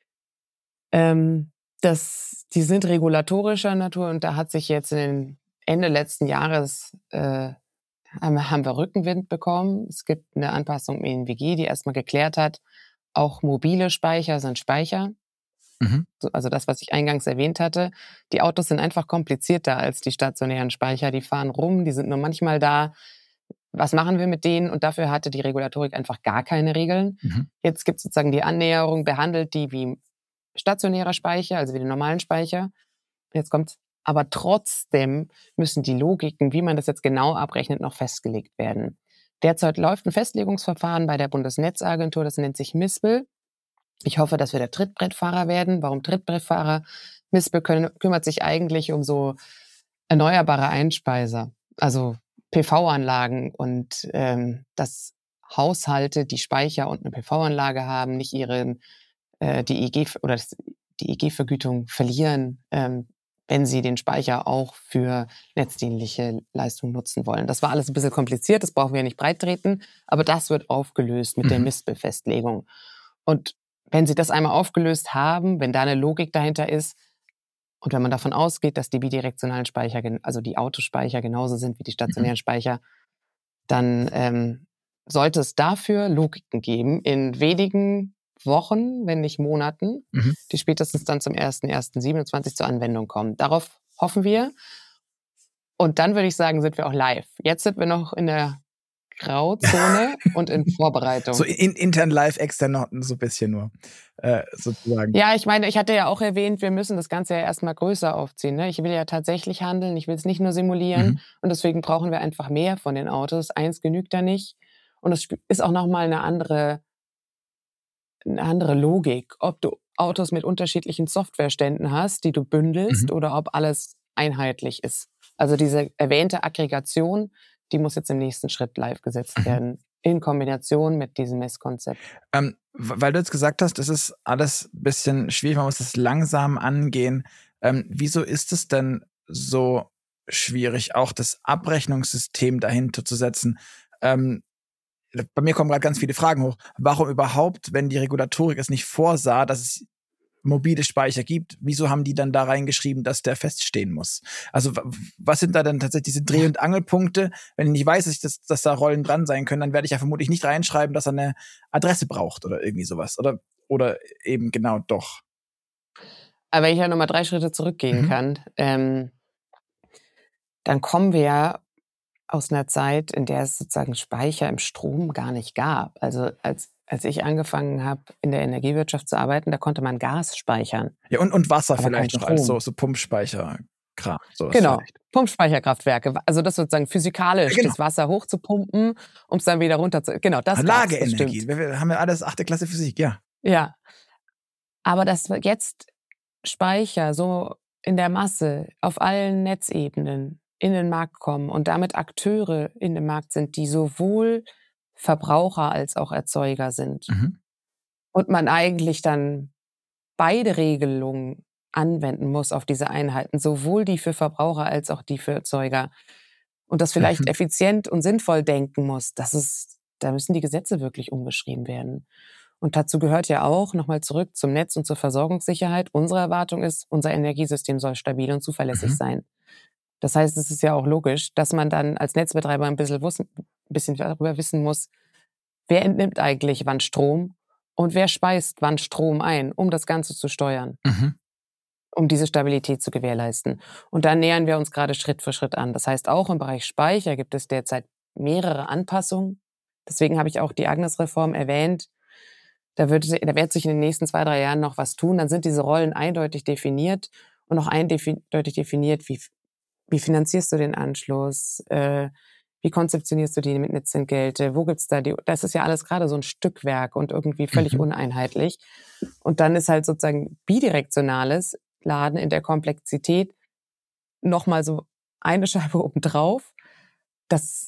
Ähm, das, die sind regulatorischer Natur und da hat sich jetzt in den Ende letzten Jahres äh, haben, haben wir Rückenwind bekommen. Es gibt eine Anpassung im E N W G, die erstmal geklärt hat, auch mobile Speicher sind Speicher. Mhm. Also das, was ich eingangs erwähnt hatte. Die Autos sind einfach komplizierter als die stationären Speicher. Die fahren rum, die sind nur manchmal da. Was machen wir mit denen? Und dafür hatte die Regulatorik einfach gar keine Regeln. Mhm. Jetzt gibt es sozusagen die Annäherung, behandelt die wie stationärer Speicher, also wie den normalen Speicher. Jetzt kommt's. Aber trotzdem müssen die Logiken, wie man das jetzt genau abrechnet, noch festgelegt werden. Derzeit läuft ein Festlegungsverfahren bei der Bundesnetzagentur, das nennt sich Mispel. Ich hoffe, dass wir der Trittbrettfahrer werden. Warum Trittbrettfahrer? Mispel können, kümmert sich eigentlich um so erneuerbare Einspeiser, also P V-Anlagen und ähm, dass Haushalte, die Speicher und eine P V-Anlage haben, nicht ihre äh, die E G oder das, die E G-Vergütung verlieren, ähm, wenn sie den Speicher auch für netzdienliche Leistungen nutzen wollen. Das war alles ein bisschen kompliziert, das brauchen wir ja nicht breit treten, aber das wird aufgelöst mit Mhm. der Mispel-Festlegung. Und wenn Sie das einmal aufgelöst haben, wenn da eine Logik dahinter ist und wenn man davon ausgeht, dass die bidirektionalen Speicher, also die Autospeicher genauso sind wie die stationären Mhm. Speicher, dann ähm, sollte es dafür Logiken geben in wenigen Wochen, wenn nicht Monaten, Mhm. die spätestens dann zum ersten ersten siebenundzwanzig zur Anwendung kommen. Darauf hoffen wir. Und dann würde ich sagen, sind wir auch live. Jetzt sind wir noch in der Grauzone und in Vorbereitung. So in, intern live, extern noch so ein bisschen nur, äh, sozusagen. Ja, ich meine, ich hatte ja auch erwähnt, wir müssen das Ganze ja erstmal größer aufziehen. Ne? Ich will ja tatsächlich handeln, ich will es nicht nur simulieren. Mhm. Und deswegen brauchen wir einfach mehr von den Autos. Eins genügt da nicht. Und es ist auch nochmal eine andere, eine andere Logik, ob du Autos mit unterschiedlichen Softwareständen hast, die du bündelst, Mhm. oder ob alles einheitlich ist. Also diese erwähnte Aggregation, die muss jetzt im nächsten Schritt live gesetzt Mhm. werden, in Kombination mit diesem Messkonzept. Ähm, weil du jetzt gesagt hast, das ist alles ein bisschen schwierig, man muss das langsam angehen. Ähm, wieso ist es denn so schwierig, auch das Abrechnungssystem dahinter zu setzen? Ähm, bei mir kommen gerade ganz viele Fragen hoch. Warum überhaupt, wenn die Regulatorik es nicht vorsah, dass es mobile Speicher gibt, wieso haben die dann da reingeschrieben, dass der feststehen muss? Also was sind da denn tatsächlich diese Dreh- und Angelpunkte? Wenn ich nicht weiß, dass, ich das, dass da Rollen dran sein können, dann werde ich ja vermutlich nicht reinschreiben, dass er eine Adresse braucht oder irgendwie sowas. Oder, oder eben genau doch. Aber wenn ich ja nochmal drei Schritte zurückgehen Mhm. kann, ähm, dann kommen wir ja aus einer Zeit, in der es sozusagen Speicher im Strom gar nicht gab. Also als, als ich angefangen habe, in der Energiewirtschaft zu arbeiten, da konnte man Gas speichern, Ja, und, und Wasser aber kein vielleicht noch als so, Strom. so Pumpspeicher. Kram, sowas Genau, vielleicht. Pumpspeicherkraftwerke. Also das sozusagen Ja, physikalisch, genau. das Wasser hochzupumpen, um es dann wieder runter zu... Genau, das gab's, das Lageenergie. stimmt. Wir, wir haben ja alles achte Klasse Physik, ja. Ja, aber dass jetzt Speicher so in der Masse auf allen Netzebenen in den Markt kommen und damit Akteure in dem Markt sind, die sowohl Verbraucher als auch Erzeuger sind Mhm. und man eigentlich dann beide Regelungen anwenden muss auf diese Einheiten, sowohl die für Verbraucher als auch die für Erzeuger und das vielleicht Mhm. effizient und sinnvoll denken muss, das ist, da müssen die Gesetze wirklich umgeschrieben werden. Und dazu gehört ja auch, nochmal zurück zum Netz und zur Versorgungssicherheit, unsere Erwartung ist, unser Energiesystem soll stabil und zuverlässig Mhm. sein. Das heißt, es ist ja auch logisch, dass man dann als Netzbetreiber ein bisschen, wissen, ein bisschen darüber wissen muss, wer entnimmt eigentlich wann Strom und wer speist wann Strom ein, um das Ganze zu steuern, Mhm. um diese Stabilität zu gewährleisten. Und da nähern wir uns gerade Schritt für Schritt an. Das heißt, auch im Bereich Speicher gibt es derzeit mehrere Anpassungen. Deswegen habe ich auch die Agnes-Reform erwähnt. Da wird, da wird sich in den nächsten zwei, drei Jahren noch was tun. Dann sind diese Rollen eindeutig definiert und auch eindeutig definiert, wie, wie finanzierst du den Anschluss, äh, Wie konzeptionierst du die mit Netzentgelte? Wo gibt's da die? Das ist ja alles gerade so ein Stückwerk und irgendwie völlig Mhm. uneinheitlich. Und dann ist halt sozusagen bidirektionales Laden in der Komplexität nochmal so eine Scheibe obendrauf. Das,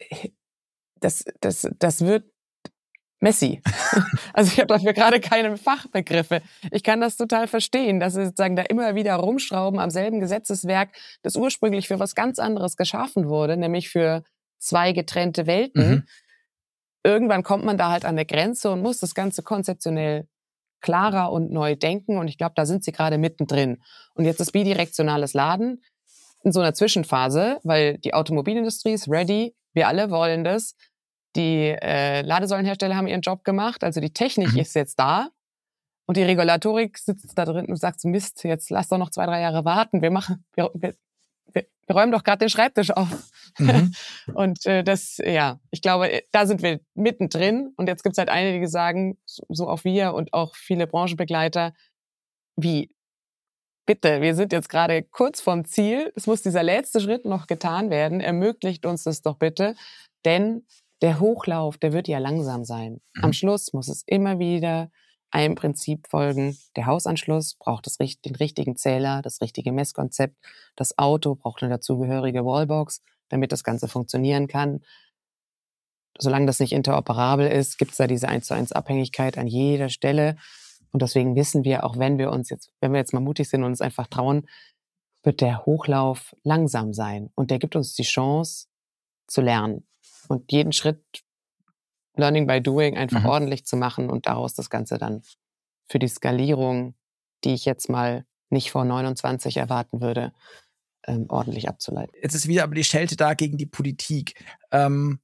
das, das, das wird messy. Also ich habe dafür gerade keine Fachbegriffe. Ich kann das total verstehen, dass sie sozusagen da immer wieder rumschrauben am selben Gesetzeswerk, das ursprünglich für was ganz anderes geschaffen wurde, nämlich für zwei getrennte Welten. Mhm. Irgendwann kommt man da halt an der Grenze und muss das Ganze konzeptionell klarer und neu denken. Und ich glaube, da sind sie gerade mittendrin. Und jetzt ist bidirektionales Laden in so einer Zwischenphase, weil die Automobilindustrie ist ready, wir alle wollen das. Die äh, Ladesäulenhersteller haben ihren Job gemacht, also die Technik Mhm. ist jetzt da und die Regulatorik sitzt da drin und sagt so, Mist, jetzt lass doch noch zwei, drei Jahre warten, wir machen, wir, wir, wir, wir räumen doch gerade den Schreibtisch auf. Mhm. Und äh, das, ja, ich glaube, da sind wir mittendrin und jetzt gibt's halt einige, die sagen, so, so auch wir und auch viele Branchenbegleiter, wie, bitte, wir sind jetzt gerade kurz vorm Ziel, es muss dieser letzte Schritt noch getan werden, ermöglicht uns das doch bitte, denn der Hochlauf, der wird ja langsam sein. Am Mhm. Schluss muss es immer wieder einem Prinzip folgen. Der Hausanschluss braucht das, den richtigen Zähler, das richtige Messkonzept. Das Auto braucht eine dazugehörige Wallbox, damit das Ganze funktionieren kann. Solange das nicht interoperabel ist, gibt es da diese eins zu eins Abhängigkeit an jeder Stelle. Und deswegen wissen wir, auch wenn wir uns jetzt, wenn wir jetzt mal mutig sind und uns einfach trauen, wird der Hochlauf langsam sein. Und der gibt uns die Chance zu lernen und jeden Schritt Learning by Doing einfach Mhm. ordentlich zu machen und daraus das Ganze dann für die Skalierung, die ich jetzt mal nicht vor neunundzwanzig erwarten würde, ähm, ordentlich abzuleiten. Jetzt ist wieder aber die Schelte da gegen die Politik. Ähm,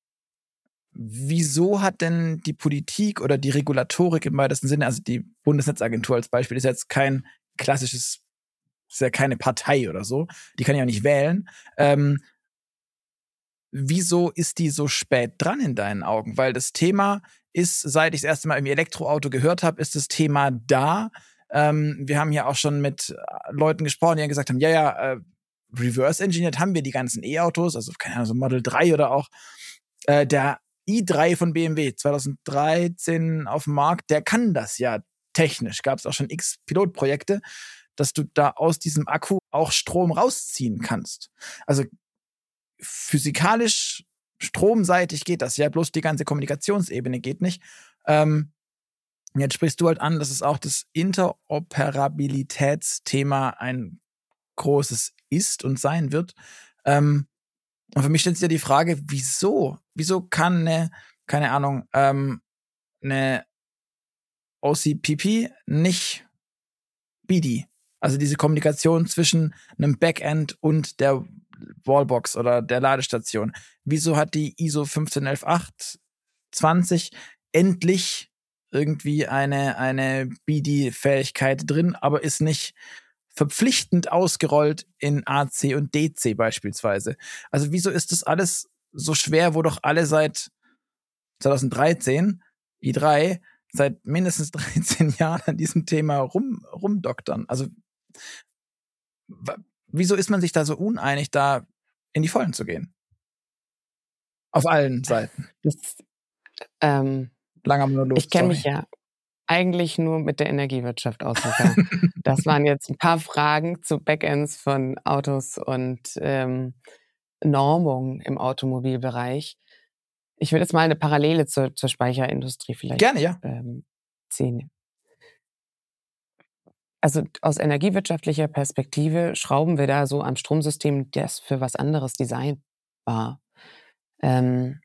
wieso hat denn die Politik oder die Regulatorik im weitesten Sinne, also die Bundesnetzagentur als Beispiel, ist jetzt kein klassisches, ist ja keine Partei oder so, die kann ja auch nicht wählen. Ähm, wieso ist die so spät dran in deinen Augen? Weil das Thema ist, seit ich das erste Mal im Elektroauto gehört habe, ist das Thema da. Ähm, wir haben hier auch schon mit Leuten gesprochen, die gesagt haben, ja, ja, äh, reverse engineert haben wir die ganzen E-Autos, also keine Ahnung, so Model drei oder auch äh, der i drei von B M W zwanzig dreizehn auf dem Markt, der kann das ja technisch. Gab es auch schon x Pilotprojekte, dass du da aus diesem Akku auch Strom rausziehen kannst. Also physikalisch, stromseitig geht das ja, bloß die ganze Kommunikationsebene geht nicht. Ähm, jetzt sprichst du halt an, dass es auch das Interoperabilitätsthema ein großes ist und sein wird. Ähm, und für mich stellt sich ja die Frage, wieso? Wieso kann eine, keine Ahnung, ähm, eine O C P P nicht B D I? Also diese Kommunikation zwischen einem Backend und der Wallbox oder der Ladestation. Wieso hat die I S O fünfzehn elf acht zwanzig endlich irgendwie eine, eine B D I-Fähigkeit drin, aber ist nicht verpflichtend ausgerollt in A C und D C beispielsweise? Also wieso ist das alles so schwer, wo doch alle seit zwanzig dreizehn, i drei, seit mindestens dreizehn Jahren an diesem Thema rum, rumdoktern? Also w- wieso ist man sich da so uneinig, da in die Vollen zu gehen? Auf allen Seiten. Das, ähm, Langer Monolog, ich kenne mich sorry. ja eigentlich nur mit der Energiewirtschaft aus, Luca. Das waren jetzt ein paar Fragen zu Backends von Autos und ähm, Normung im Automobilbereich. Ich würde jetzt mal eine Parallele zur, zur Speicherindustrie vielleicht Gerne, ja. ähm, ziehen. Also aus energiewirtschaftlicher Perspektive schrauben wir da so am Stromsystem, das für was anderes designt war. Ähm,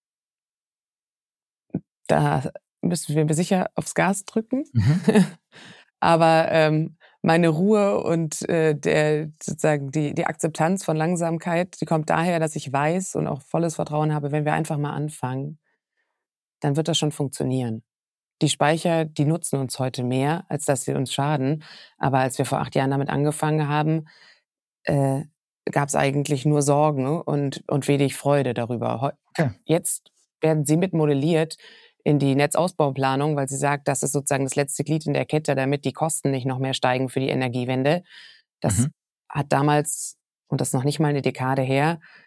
da müssen wir sicher aufs Gas drücken. Mhm. Aber ähm, meine Ruhe und äh, der sozusagen die, die Akzeptanz von Langsamkeit, die kommt daher, dass ich weiß und auch volles Vertrauen habe, wenn wir einfach mal anfangen, dann wird das schon funktionieren. Die Speicher, die nutzen uns heute mehr, als dass sie uns schaden. Aber als wir vor acht Jahren damit angefangen haben, äh, gab es eigentlich nur Sorgen und, und wenig Freude darüber. Heu- Okay. Jetzt werden sie mitmodelliert in die Netzausbauplanung, weil sie sagt, das ist sozusagen das letzte Glied in der Kette, damit die Kosten nicht noch mehr steigen für die Energiewende. Das Mhm. hat damals, und das ist noch nicht mal eine Dekade her,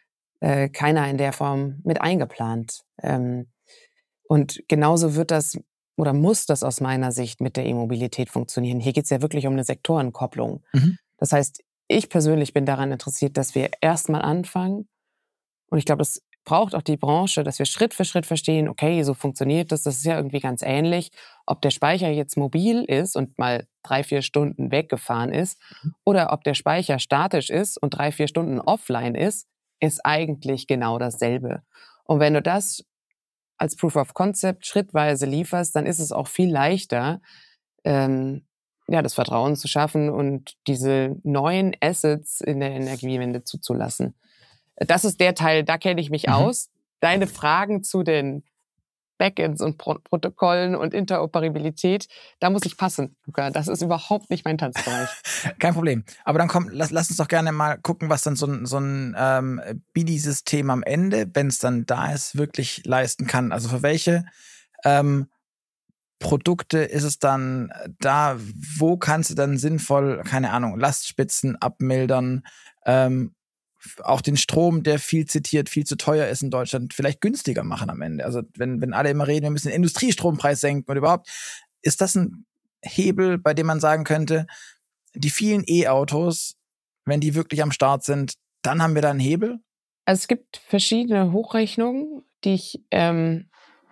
äh, keiner in der Form mit eingeplant. Ähm, und genauso wird das oder muss das aus meiner Sicht mit der E-Mobilität funktionieren. Hier geht es ja wirklich um eine Sektorenkopplung. Mhm. Das heißt, ich persönlich bin daran interessiert, dass wir erstmal anfangen. Und ich glaube, das braucht auch die Branche, dass wir Schritt für Schritt verstehen, okay, so funktioniert das, das ist ja irgendwie ganz ähnlich. Ob der Speicher jetzt mobil ist und mal drei, vier Stunden weggefahren ist oder ob der Speicher statisch ist und drei, vier Stunden offline ist, ist eigentlich genau dasselbe. Und wenn du das als Proof of Concept schrittweise lieferst, dann ist es auch viel leichter, ähm, ja, das Vertrauen zu schaffen und diese neuen Assets in der Energiewende zuzulassen. Das ist der Teil, da kenne ich mich Mhm. aus. Deine Fragen zu den Backends und Pro- Protokollen und Interoperabilität, da muss ich passen, Luca. Das ist überhaupt nicht mein Tanzbereich. Kein Problem. Aber dann komm, lass, lass uns doch gerne mal gucken, was dann so ein, so ein ähm, B I D I-System am Ende, wenn es dann da ist, wirklich leisten kann. Also für welche ähm, Produkte ist es dann da, wo kannst du dann sinnvoll, keine Ahnung, Lastspitzen abmildern, ähm, auch den Strom, der viel zitiert, viel zu teuer ist in Deutschland, vielleicht günstiger machen am Ende. Also wenn, wenn alle immer reden, wir müssen den Industriestrompreis senken und überhaupt, ist das ein Hebel, bei dem man sagen könnte, die vielen E-Autos, wenn die wirklich am Start sind, dann haben wir da einen Hebel? Also es gibt verschiedene Hochrechnungen, die ich, ähm,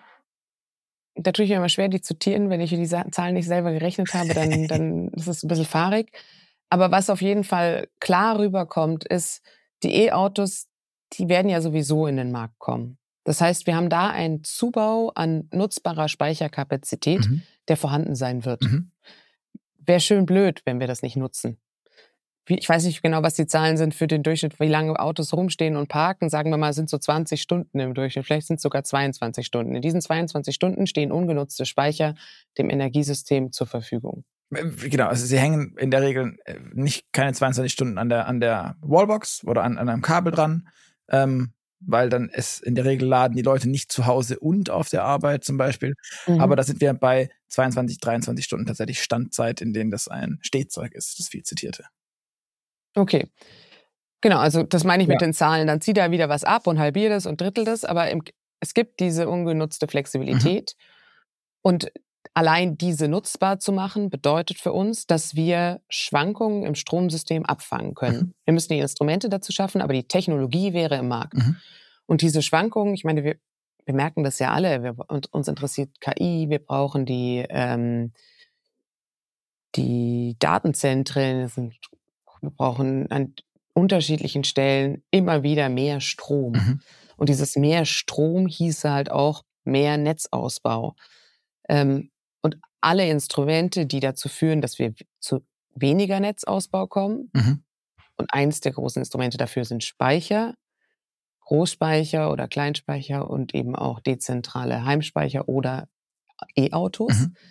da tue ich mir immer schwer, die zu zitieren. Wenn ich die Sa- Zahlen nicht selber gerechnet habe, dann, dann ist es ein bisschen fahrig. Aber was auf jeden Fall klar rüberkommt, ist, die E-Autos, die werden ja sowieso in den Markt kommen. Das heißt, wir haben da einen Zubau an nutzbarer Speicherkapazität, Mhm. der vorhanden sein wird. Mhm. Wäre schön blöd, wenn wir das nicht nutzen. Wie, ich weiß nicht genau, was die Zahlen sind für den Durchschnitt, wie lange Autos rumstehen und parken. Sagen wir mal, sind so zwanzig Stunden im Durchschnitt. Vielleicht sind es sogar zweiundzwanzig Stunden. In diesen zweiundzwanzig Stunden stehen ungenutzte Speicher dem Energiesystem zur Verfügung. Genau, also sie hängen in der Regel äh, nicht keine zweiundzwanzig Stunden an der, an der Wallbox oder an, an einem Kabel dran, ähm, weil dann ist in der Regel laden die Leute nicht zu Hause und auf der Arbeit zum Beispiel. Aber Mhm. da sind wir bei zweiundzwanzig, dreiundzwanzig Stunden tatsächlich Standzeit, in denen das ein Stehzeug ist, das viel zitierte. Okay. Genau, also das meine ich Ja. mit den Zahlen. Dann zieh da wieder was ab und halbier das und drittel das. Aber im, es gibt diese ungenutzte Mhm. Flexibilität. Und allein diese nutzbar zu machen, bedeutet für uns, dass wir Schwankungen im Stromsystem abfangen können. Mhm. Wir müssen die Instrumente dazu schaffen, aber die Technologie wäre im Markt. Mhm. Und diese Schwankungen, ich meine, wir, wir merken das ja alle, wir, und, uns interessiert K I, wir brauchen die, ähm, die Datenzentren, es sind, wir brauchen an unterschiedlichen Stellen immer wieder mehr Strom. Mhm. Und dieses mehr Strom hieße halt auch mehr Netzausbau. Ähm, und alle Instrumente, die dazu führen, dass wir zu weniger Netzausbau kommen. Mhm. Und eins der großen Instrumente dafür sind Speicher, Großspeicher oder Kleinspeicher und eben auch dezentrale Heimspeicher oder E-Autos. Mhm.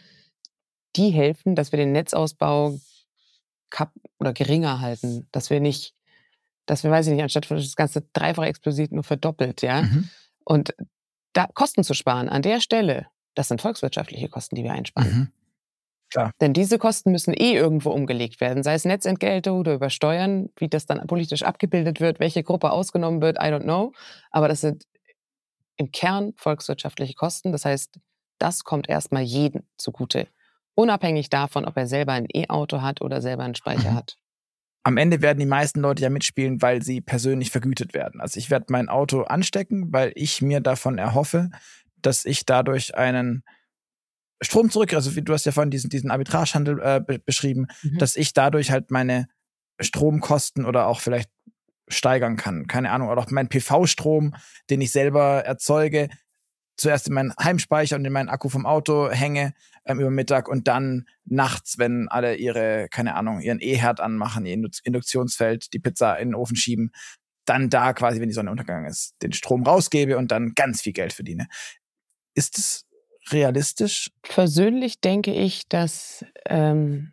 Die helfen, dass wir den Netzausbau kap oder geringer halten, dass wir nicht, dass wir, weiß ich nicht, anstatt von das ganze dreifach explosiv nur verdoppelt, ja. Mhm. Und da Kosten zu sparen an der Stelle, das sind volkswirtschaftliche Kosten, die wir einsparen. Mhm. Klar. Denn diese Kosten müssen eh irgendwo umgelegt werden, sei es Netzentgelte oder über Steuern, wie das dann politisch abgebildet wird, welche Gruppe ausgenommen wird, I don't know. Aber das sind im Kern volkswirtschaftliche Kosten. Das heißt, das kommt erstmal jedem zugute, unabhängig davon, ob er selber ein E-Auto hat oder selber einen Speicher Mhm. hat. Am Ende werden die meisten Leute ja mitspielen, weil sie persönlich vergütet werden. Also ich werde mein Auto anstecken, weil ich mir davon erhoffe, dass ich dadurch einen Strom zurück, also wie du hast ja vorhin diesen, diesen Arbitragehandel äh, be beschrieben, Mhm. dass ich dadurch halt meine Stromkosten oder auch vielleicht steigern kann. Keine Ahnung, oder auch meinen P V-Strom, den ich selber erzeuge, zuerst in meinen Heimspeicher und in meinen Akku vom Auto hänge ähm, über Mittag und dann nachts, wenn alle ihre, keine Ahnung, ihren E-Herd anmachen, ihr Indu- Induktionsfeld, die Pizza in den Ofen schieben, dann da quasi, wenn die Sonne untergegangen ist, den Strom rausgebe und dann ganz viel Geld verdiene. Ist es realistisch? Persönlich denke ich, dass, ähm,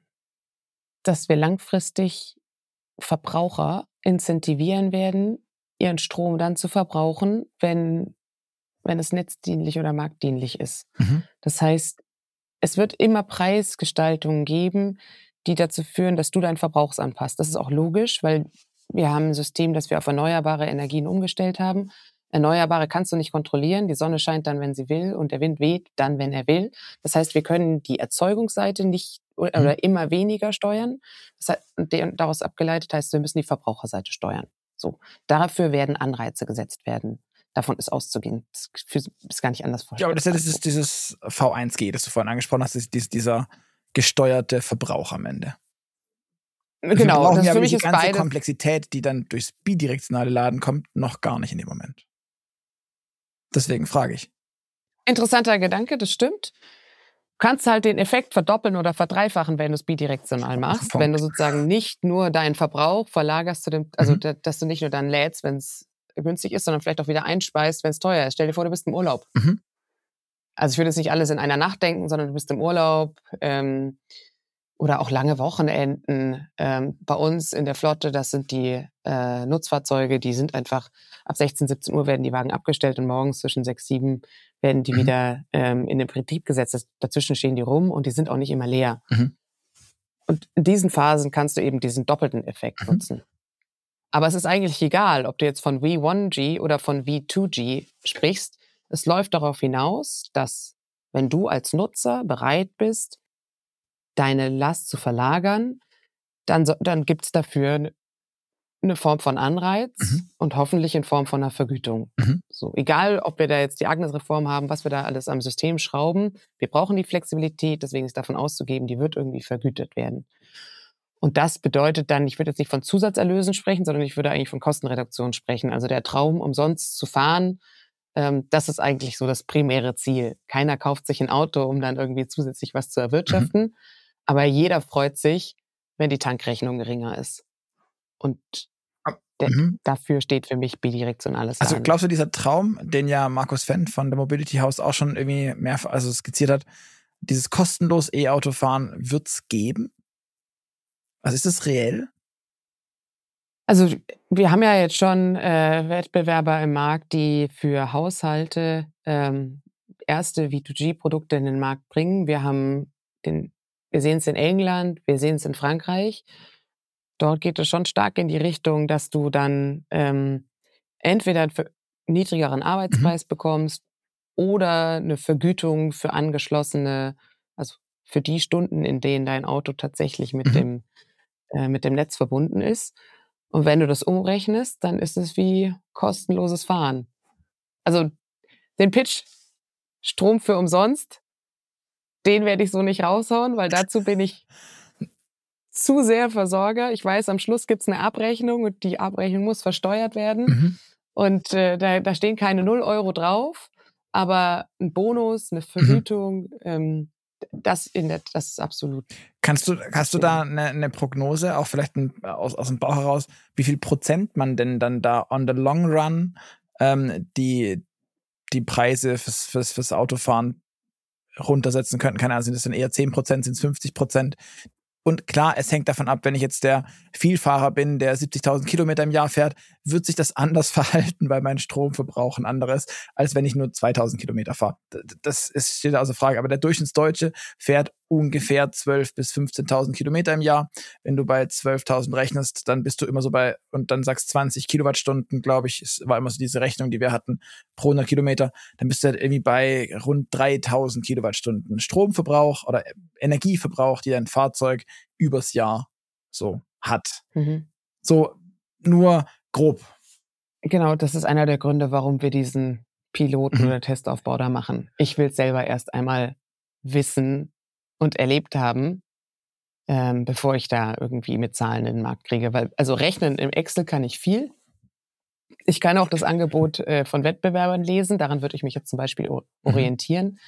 dass wir langfristig Verbraucher incentivieren werden, ihren Strom dann zu verbrauchen, wenn, wenn es netzdienlich oder marktdienlich ist. Mhm. Das heißt, es wird immer Preisgestaltungen geben, die dazu führen, dass du deinen Verbrauchs anpasst. Das ist auch logisch, weil Wir haben ein System, das wir auf erneuerbare Energien umgestellt haben. Erneuerbare kannst du nicht kontrollieren. Die Sonne scheint dann, wenn sie will, und der Wind weht dann, wenn er will. Das heißt, wir können die Erzeugungsseite nicht oder Mhm. immer weniger steuern. Das heißt, und daraus abgeleitet heißt, wir müssen die Verbraucherseite steuern. So, dafür werden Anreize gesetzt werden. Davon ist auszugehen. Das ist gar nicht anders vorstellbar. Ja, aber das ist, das ist dieses V eins G, das du vorhin angesprochen hast, das ist dieser gesteuerte Verbrauch am Ende. Also Genau, wir brauchen das ja für mich diese ist ganze beides. Komplexität, die dann durchs bidirektionale Laden kommt, noch gar nicht in dem Moment. Deswegen frage ich. Interessanter Gedanke, das stimmt. Du kannst halt den Effekt verdoppeln oder verdreifachen, wenn du es bidirektional machst. Punkt. Wenn du sozusagen nicht nur deinen Verbrauch verlagerst zu dem, also Mhm. da, dass du nicht nur dann lädst, wenn es günstig ist, sondern vielleicht auch wieder einspeist, wenn es teuer ist. Stell dir vor, du bist im Urlaub. Mhm. Also ich würde jetzt nicht alles in einer Nacht denken, sondern du bist im Urlaub ähm, oder auch lange Wochenenden. Ähm, bei uns in der Flotte, das sind die äh, Nutzfahrzeuge, die sind einfach ab sechzehn, siebzehn Uhr werden die Wagen abgestellt und morgens zwischen sechs, sieben werden die Mhm. wieder ähm, in den Betrieb gesetzt. Das, dazwischen stehen die rum und die sind auch nicht immer leer. Mhm. Und in diesen Phasen kannst du eben diesen doppelten Effekt Mhm. nutzen. Aber es ist eigentlich egal, ob du jetzt von V eins G oder von V zwei G sprichst. Es läuft darauf hinaus, dass wenn du als Nutzer bereit bist, deine Last zu verlagern, dann, so, dann gibt es dafür eine Form von Anreiz Mhm. und hoffentlich in Form von einer Vergütung. Mhm. So, egal, ob wir da jetzt die Agnes-Reform haben, was wir da alles am System schrauben, wir brauchen die Flexibilität, deswegen ist davon auszugeben, die wird irgendwie vergütet werden. Und das bedeutet dann, ich würde jetzt nicht von Zusatzerlösen sprechen, sondern ich würde eigentlich von Kostenreduktion sprechen. Also der Traum, umsonst zu fahren, ähm, das ist eigentlich so das primäre Ziel. Keiner kauft sich ein Auto, um dann irgendwie zusätzlich was zu erwirtschaften. Mhm. Aber jeder freut sich, wenn die Tankrechnung geringer ist. Und de- Mhm. dafür steht für mich bidirektionales Also Laden. glaubst du, dieser Traum, den ja Markus Fendt von der Mobility House auch schon irgendwie mehr also skizziert hat, dieses kostenlos E-Autofahren wird's geben? Also ist es reell? Also wir haben ja jetzt schon äh, Wettbewerber im Markt, die für Haushalte ähm, erste V zwei G-Produkte in den Markt bringen. Wir haben den, wir sehen es in England, wir sehen es in Frankreich. Dort geht es schon stark in die Richtung, dass du dann ähm, entweder einen ver- niedrigeren Mhm. Arbeitspreis bekommst oder eine Vergütung für angeschlossene, also für die Stunden, in denen dein Auto tatsächlich mit Mhm. dem äh, mit dem Netz verbunden ist. Und wenn du das umrechnest, dann ist es wie kostenloses Fahren. Also den Pitch Strom für umsonst, den werde ich so nicht raushauen, weil dazu bin ich zu sehr Versorger. Ich weiß, am Schluss gibt's eine Abrechnung und die Abrechnung muss versteuert werden. Mhm. Und äh, da, da stehen keine null Euro drauf, aber ein Bonus, eine Mhm. Vergütung, ähm, das, in der, das ist absolut. Kannst du, hast du da eine, eine Prognose, auch vielleicht ein, aus, aus dem Bauch heraus, wie viel Prozent man denn dann da on the long run ähm, die, die Preise fürs, fürs, fürs Autofahren runtersetzen könnten? Keine Ahnung, sind das dann eher zehn Prozent, sind es fünfzig Prozent? Und klar, es hängt davon ab, wenn ich jetzt der Vielfahrer bin, der siebzigtausend Kilometer im Jahr fährt, wird sich das anders verhalten, weil mein Stromverbrauch ein anderes, als wenn ich nur zweitausend Kilometer fahre. Das ist, steht außer Frage. Aber der Durchschnittsdeutsche fährt ungefähr zwölftausend bis fünfzehntausend Kilometer im Jahr. Wenn du bei zwölftausend rechnest, dann bist du immer so bei, und dann sagst zwanzig Kilowattstunden, glaube ich, es war immer so diese Rechnung, die wir hatten, pro hundert Kilometer, dann bist du halt irgendwie bei rund dreitausend Kilowattstunden Stromverbrauch oder Energieverbrauch, die dein Fahrzeug übers Jahr so hat. Mhm. So nur grob. Genau, das ist einer der Gründe, warum wir diesen Piloten Mhm. oder Testaufbau da machen. Ich will es selber erst einmal wissen und erlebt haben, ähm, bevor ich da irgendwie mit Zahlen in den Markt kriege. Weil, also rechnen im Excel kann ich viel. Ich kann auch das Angebot äh, von Wettbewerbern lesen. Daran würde ich mich jetzt zum Beispiel o- Mhm. orientieren.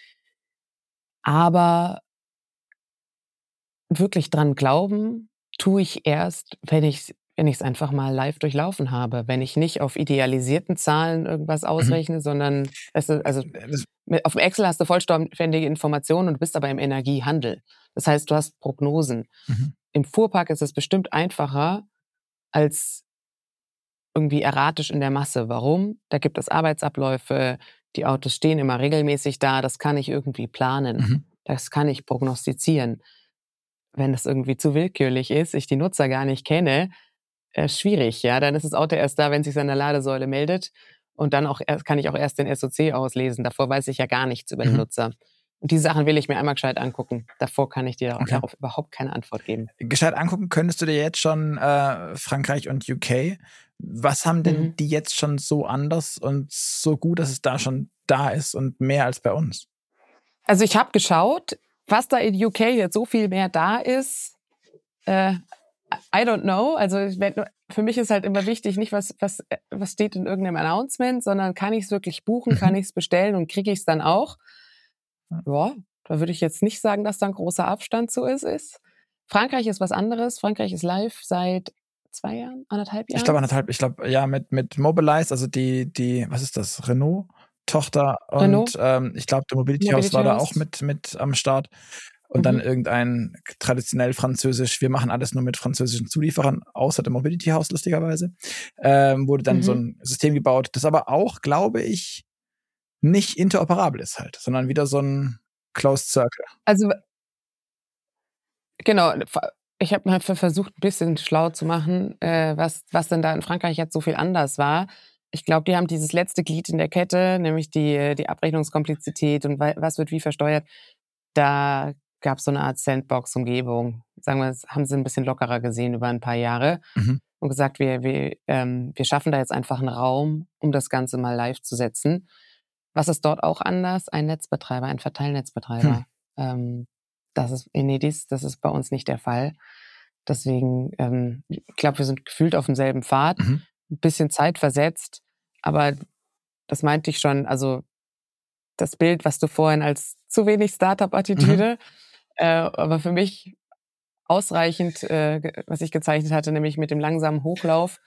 Aber wirklich dran glauben, tue ich erst, wenn ich wenn ich es einfach mal live durchlaufen habe, wenn ich nicht auf idealisierten Zahlen irgendwas Mhm. ausrechne, sondern es ist, also Das, mit, auf dem Excel hast du vollständige Informationen und du bist aber im Energiehandel. Das heißt, du hast Prognosen. mhm. Im Fuhrpark ist es bestimmt einfacher als irgendwie erratisch in der Masse. Warum? Da gibt es Arbeitsabläufe, die Autos stehen immer regelmäßig da, das kann ich irgendwie planen, Mhm. das kann ich prognostizieren. Wenn das irgendwie zu willkürlich ist, ich die Nutzer gar nicht kenne, äh, schwierig. Ja, dann ist das Auto erst da, wenn es sich an der Ladesäule meldet. Und dann auch erst, kann ich auch erst den S O C auslesen. Davor weiß ich ja gar nichts über den Mhm. Nutzer. Und diese Sachen will ich mir einmal gescheit angucken. Davor kann ich dir Okay. darauf überhaupt keine Antwort geben. Gescheit angucken könntest du dir jetzt schon äh, Frankreich und U K. Was haben denn Mhm. die jetzt schon so anders und so gut, dass es da schon da ist und mehr als bei uns? Also ich habe geschaut, was da in U K jetzt so viel mehr da ist. Äh, I don't know. Also wenn, für mich ist halt immer wichtig, nicht was, was, was steht in irgendeinem Announcement, sondern kann ich es wirklich buchen, kann ich es bestellen und kriege ich es dann auch. Ja, da würde ich jetzt nicht sagen, dass da ein großer Abstand zu ist. ist. Frankreich ist was anderes. Frankreich ist live seit zwei Jahren, anderthalb Jahren. Ich glaube anderthalb, ich glaube, ja, mit, mit Mobilize, also die, die, was ist das, Renault? Tochter und Renault. ähm, ich glaube, der Mobility, Mobility House war da auch mit, mit am Start. Und mhm. dann irgendein traditionell französisch, wir machen alles nur mit französischen Zulieferern, außer der Mobility House, lustigerweise, ähm, wurde dann mhm. so ein System gebaut, das aber auch, glaube ich, nicht interoperabel ist halt, sondern wieder so ein Closed Circle. Also, genau, ich habe mal versucht, ein bisschen schlau zu machen, äh, was, was denn da in Frankreich jetzt so viel anders war. Ich glaube, die haben dieses letzte Glied in der Kette, nämlich die, die Abrechnungskomplexität und was wird wie versteuert. Da gab es so eine Art Sandbox-Umgebung. Sagen wir, das haben sie ein bisschen lockerer gesehen über ein paar Jahre mhm. und gesagt, wir, wir, ähm, wir schaffen da jetzt einfach einen Raum, um das Ganze mal live zu setzen. Was ist dort auch anders? Ein Netzbetreiber, ein Verteilnetzbetreiber. Hm. Ähm, das ist in Enedis, das ist bei uns nicht der Fall. Deswegen, ähm, ich glaube, wir sind gefühlt auf demselben Pfad, mhm. ein bisschen zeitversetzt, aber das meinte ich schon, also das Bild, was du vorhin als zu wenig Startup-Attitüde, mhm. äh, aber für mich ausreichend, äh, was ich gezeichnet hatte, nämlich mit dem langsamen Hochlauf,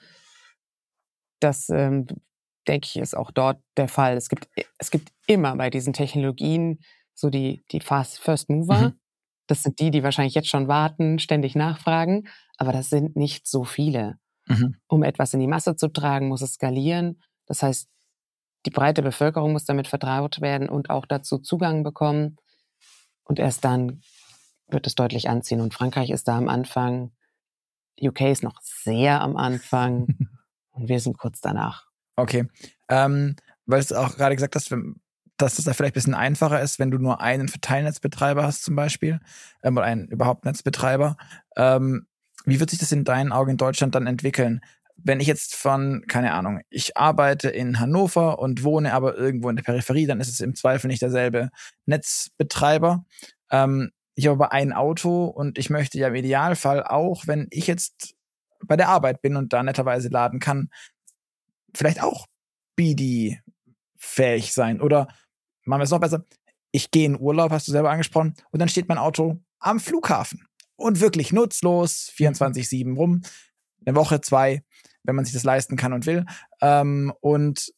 das ähm, denke ich, ist auch dort der Fall. Es gibt, es gibt immer bei diesen Technologien so die, die Fast First Mover. Mhm. Das sind die, die wahrscheinlich jetzt schon warten, ständig nachfragen. Aber das sind nicht so viele. Mhm. Um etwas in die Masse zu tragen, muss es skalieren. Das heißt, die breite Bevölkerung muss damit vertraut werden und auch dazu Zugang bekommen. Und erst dann wird es deutlich anziehen. Und Frankreich ist da am Anfang. U K ist noch sehr am Anfang. Und wir sind kurz danach. Okay, ähm, weil du auch gerade gesagt hast, dass es da vielleicht ein bisschen einfacher ist, wenn du nur einen Verteilnetzbetreiber hast zum Beispiel, ähm, oder einen überhaupt Netzbetreiber. Ähm, wie wird sich das in deinen Augen in Deutschland dann entwickeln? Wenn ich jetzt von, keine Ahnung, ich arbeite in Hannover und wohne aber irgendwo in der Peripherie, dann ist es im Zweifel nicht derselbe Netzbetreiber. Ähm, ich habe aber ein Auto und ich möchte ja im Idealfall auch, wenn ich jetzt bei der Arbeit bin und da netterweise laden kann, vielleicht auch B D-fähig sein. Oder machen wir es noch besser, ich gehe in Urlaub, hast du selber angesprochen, und dann steht mein Auto am Flughafen. Und wirklich nutzlos, vierundzwanzig sieben rum, eine Woche, zwei, wenn man sich das leisten kann und will. Ähm, und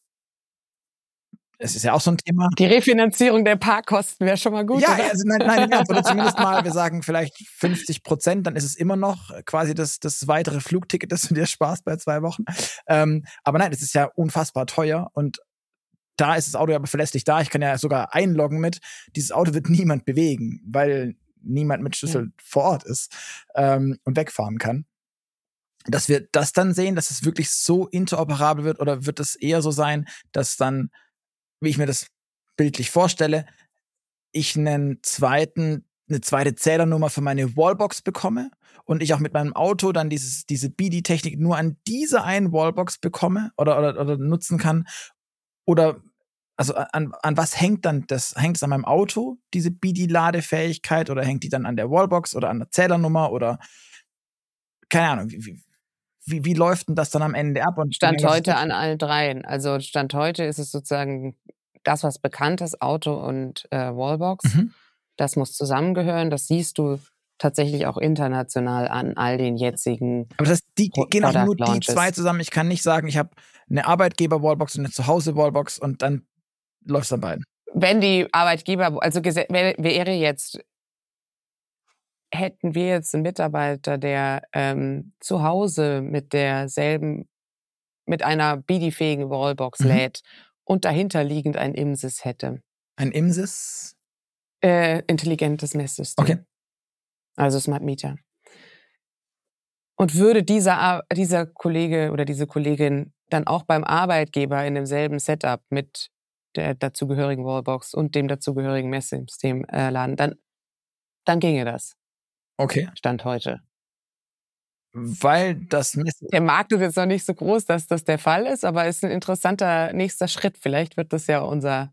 es ist ja auch so ein Thema. Die Refinanzierung der Parkkosten wäre schon mal gut, ja, oder? also nein, nein, ganz, oder zumindest mal, wir sagen vielleicht fünfzig Prozent, dann ist es immer noch quasi das, das weitere Flugticket, das du dir sparst bei zwei Wochen. Ähm, aber nein, es ist ja unfassbar teuer und da ist das Auto aber verlässlich da. Ich kann ja sogar einloggen mit. Dieses Auto wird niemand bewegen, weil niemand mit Schlüssel ja. vor Ort ist ähm, und wegfahren kann. Dass wir das dann sehen, dass es wirklich so interoperabel wird, oder wird es eher so sein, dass dann, wie ich mir das bildlich vorstelle, ich einen zweiten, eine zweite Zählernummer für meine Wallbox bekomme und ich auch mit meinem Auto dann dieses, diese B D-Technik nur an dieser einen Wallbox bekomme oder, oder, oder nutzen kann. Oder, also an, an was hängt dann das? Hängt es an meinem Auto, diese B D-Ladefähigkeit, oder hängt die dann an der Wallbox oder an der Zählernummer oder keine Ahnung, wie, wie, wie läuft denn das dann am Ende ab? Und Stand heute an allen dreien. Also Stand heute ist es sozusagen das, was bekannt ist, Auto und äh, Wallbox. Mhm. Das muss zusammengehören. Das siehst du tatsächlich auch international an all den jetzigen. Aber das, die Pro- gehen auch nur die zwei zusammen. Ich kann nicht sagen, ich habe eine Arbeitgeber-Wallbox und eine Zuhause-Wallbox und dann läuft es an beiden. Wenn die Arbeitgeber, also wäre jetzt, hätten wir jetzt einen Mitarbeiter, der ähm, zu Hause mit derselben, mit einer B D-fähigen Wallbox mhm. lädt und dahinter liegend ein I M S I S hätte. Ein I M S I S? Äh, intelligentes Messsystem. Okay. Also Smart Meter. Und Und würde dieser, dieser Kollege oder diese Kollegin dann auch beim Arbeitgeber in demselben Setup mit der dazugehörigen Wallbox und dem dazugehörigen Messsystem äh, laden, dann, dann ginge das. Okay. Stand heute. Weil das Mess- Der Markt ist jetzt noch nicht so groß, dass das der Fall ist, aber ist ein interessanter nächster Schritt. Vielleicht wird das ja unser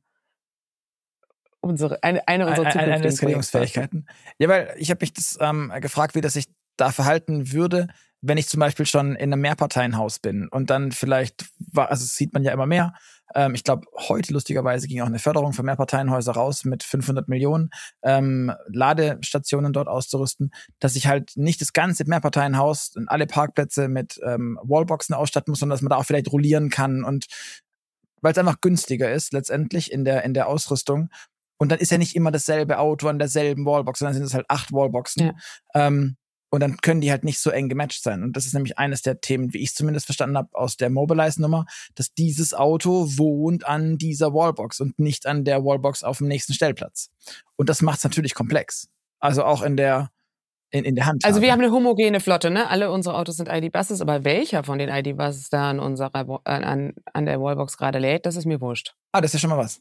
unsere eine, eine unserer eine, eine der zukünftigen Skalierungsfähigkeiten. Ja, weil ich habe mich das ähm, gefragt, wie das sich da verhalten würde, wenn ich zum Beispiel schon in einem Mehrparteienhaus bin und dann vielleicht, war, also das sieht man ja immer mehr, ähm, ich glaube, heute lustigerweise ging auch eine Förderung für Mehrparteienhäuser raus mit fünfhundert Millionen ähm, Ladestationen dort auszurüsten, dass ich halt nicht das ganze Mehrparteienhaus und alle Parkplätze mit ähm, Wallboxen ausstatten muss, sondern dass man da auch vielleicht rollieren kann und weil es einfach günstiger ist letztendlich in der, in der Ausrüstung. Und dann ist ja nicht immer dasselbe Auto an derselben Wallbox, sondern sind es halt acht Wallboxen. Ja. Ähm, und dann können die halt nicht so eng gematcht sein. Und das ist nämlich eines der Themen, wie ich es zumindest verstanden habe, aus der Mobilize-Nummer, dass dieses Auto wohnt an dieser Wallbox und nicht an der Wallbox auf dem nächsten Stellplatz. Und das macht es natürlich komplex. Also auch in der in, in der Handhabe. Also wir haben eine homogene Flotte, ne? Alle unsere Autos sind I D-Buses, aber welcher von den I D-Buses da an, unserer, an, an der Wallbox gerade lädt, das ist mir wurscht. Ah, das ist ja schon mal was.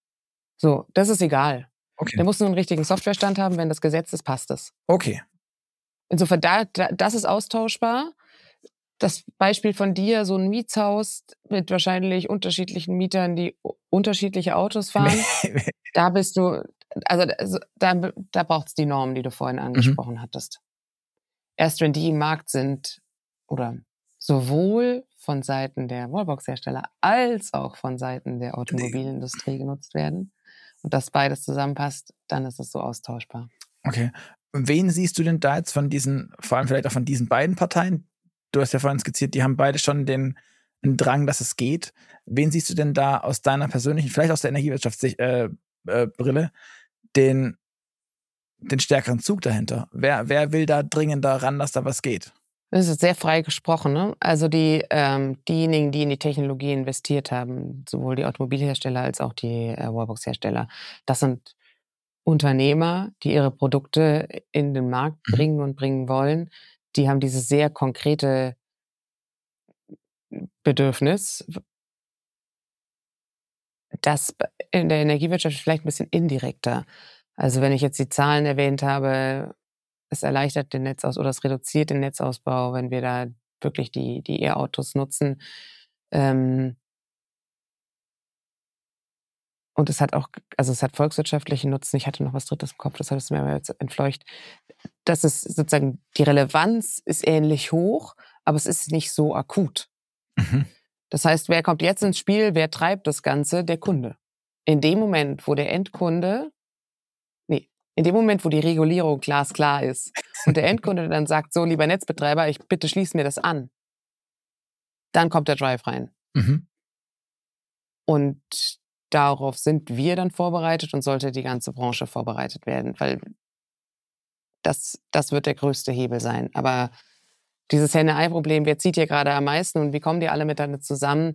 So, das ist egal. Okay. Der muss nur einen richtigen Softwarestand haben, wenn das Gesetz ist, passt es. Okay. Insofern, da, da, das ist austauschbar. Das Beispiel von dir, so ein Mietshaus mit wahrscheinlich unterschiedlichen Mietern, die unterschiedliche Autos fahren, da bist du, also da, da braucht es die Normen, die du vorhin angesprochen mhm. hattest. Erst wenn die im Markt sind oder sowohl von Seiten der Wallbox-Hersteller als auch von Seiten der Automobilindustrie genutzt werden und das beides zusammenpasst, dann ist es so austauschbar. Okay. Wen siehst du denn da jetzt von diesen, vor allem vielleicht auch von diesen beiden Parteien? Du hast ja vorhin skizziert, die haben beide schon den, den Drang, dass es geht. Wen siehst du denn da aus deiner persönlichen, vielleicht aus der Energiewirtschaftsbrille, äh, äh, den, den stärkeren Zug dahinter? Wer, wer will da dringender ran, dass da was geht? Das ist sehr frei gesprochen, ne? Also die, ähm, diejenigen, die in die Technologie investiert haben, sowohl die Automobilhersteller als auch die äh, Wallbox-Hersteller, das sind Unternehmer, die ihre Produkte in den Markt bringen und bringen wollen. Die haben dieses sehr konkrete Bedürfnis, das in der Energiewirtschaft vielleicht ein bisschen indirekter. Also wenn ich jetzt die Zahlen erwähnt habe, es erleichtert den Netzausbau oder es reduziert den Netzausbau, wenn wir da wirklich die, die E-Autos nutzen. Ähm und es hat auch, also es hat volkswirtschaftlichen Nutzen. Ich hatte noch was Drittes im Kopf, das hattest du mir aber jetzt entfleucht. Das ist sozusagen, die Relevanz ist ähnlich hoch, aber es ist nicht so akut. Mhm. Das heißt, wer kommt jetzt ins Spiel, wer treibt das Ganze? Der Kunde. In dem Moment, wo der Endkunde, nee, in dem Moment, wo die Regulierung glasklar ist und der Endkunde dann sagt, so, lieber Netzbetreiber, ich bitte schließ mir das an, dann kommt der Drive rein. Mhm. Und darauf sind wir dann vorbereitet und sollte die ganze Branche vorbereitet werden, weil das, das wird der größte Hebel sein. Aber dieses Henne-Ei-Problem, wer zieht hier gerade am meisten und wie kommen die alle miteinander zusammen?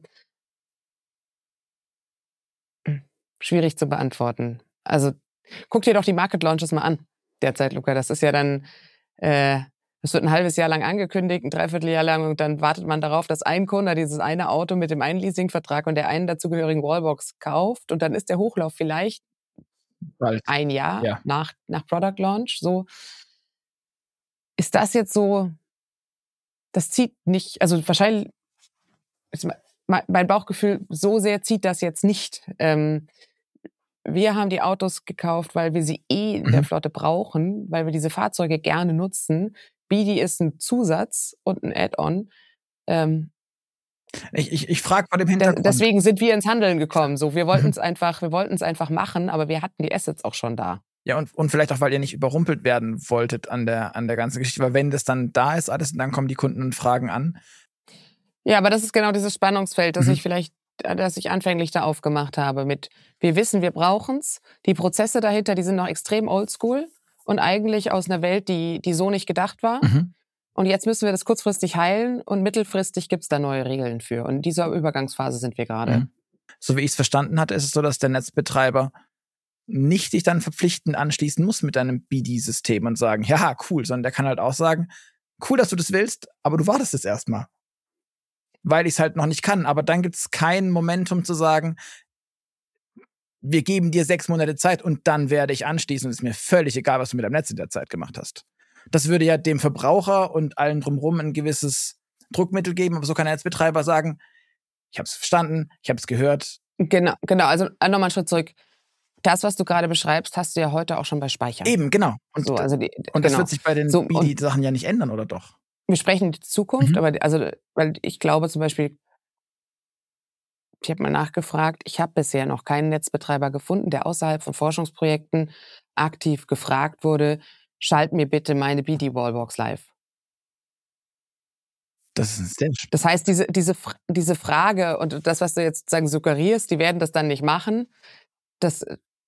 Schwierig zu beantworten. Also guck dir doch die Market Launches mal an derzeit, Luca. Das ist ja dann, äh, das wird ein halbes Jahr lang angekündigt, ein Dreivierteljahr lang und dann wartet man darauf, dass ein Kunde dieses eine Auto mit dem einen Leasingvertrag und der einen dazugehörigen Wallbox kauft und dann ist der Hochlauf vielleicht Bald. ein Jahr Ja. nach, nach Product Launch. So ist das jetzt so, das zieht nicht, also wahrscheinlich, ist mein Bauchgefühl, so sehr zieht das jetzt nicht. Ähm, wir haben die Autos gekauft, weil wir sie eh in der Mhm. Flotte brauchen, weil wir diese Fahrzeuge gerne nutzen. B D ist ein Zusatz und ein Add-on. Ähm, Ich, ich, ich frage vor dem de- Hintergrund. deswegen sind wir ins Handeln gekommen. So, wir wollten Mhm. es einfach, wir wollten es einfach machen, aber wir hatten die Assets auch schon da. Ja, und, und vielleicht auch, weil ihr nicht überrumpelt werden wolltet an der, an der ganzen Geschichte. Weil wenn das dann da ist alles, dann kommen die Kunden und fragen an. Ja, aber das ist genau dieses Spannungsfeld, das Mhm. ich vielleicht, das ich anfänglich da aufgemacht habe mit, wir wissen, wir brauchen's. Die Prozesse dahinter, die sind noch extrem oldschool und eigentlich aus einer Welt, die, die so nicht gedacht war. Mhm. Und jetzt müssen wir das kurzfristig heilen und mittelfristig gibt's da neue Regeln für. Und in dieser Übergangsphase sind wir gerade. Mhm. So wie ich es verstanden hatte, ist es so, dass der Netzbetreiber nicht sich dann verpflichtend anschließen muss mit einem B D-System und sagen, ja, cool, sondern der kann halt auch sagen, cool, dass du das willst, aber du wartest jetzt erstmal. Weil ich es halt noch nicht kann. Aber dann gibt es kein Momentum zu sagen, wir geben dir sechs Monate Zeit und dann werde ich anschließen und es ist mir völlig egal, was du mit deinem Netz in der Zeit gemacht hast. Das würde ja dem Verbraucher und allen drumherum ein gewisses Druckmittel geben, aber so kann der Netzbetreiber sagen, ich habe es verstanden, ich habe es gehört. Genau, genau. Also nochmal einen Schritt zurück. Das, was du gerade beschreibst, hast du ja heute auch schon bei Speichern. Eben, genau. Und, so, also die, und genau. das wird sich bei den so, B I D I-Sachen ja nicht ändern, oder doch? Wir sprechen die Zukunft, Mhm. aber also, weil ich glaube zum Beispiel, ich habe mal nachgefragt, ich habe bisher noch keinen Netzbetreiber gefunden, der außerhalb von Forschungsprojekten aktiv gefragt wurde, schalt mir bitte meine B D Wallbox live. Das ist sehr Das heißt, diese, diese, diese Frage und das, was du jetzt sozusagen suggerierst, die werden das dann nicht machen, das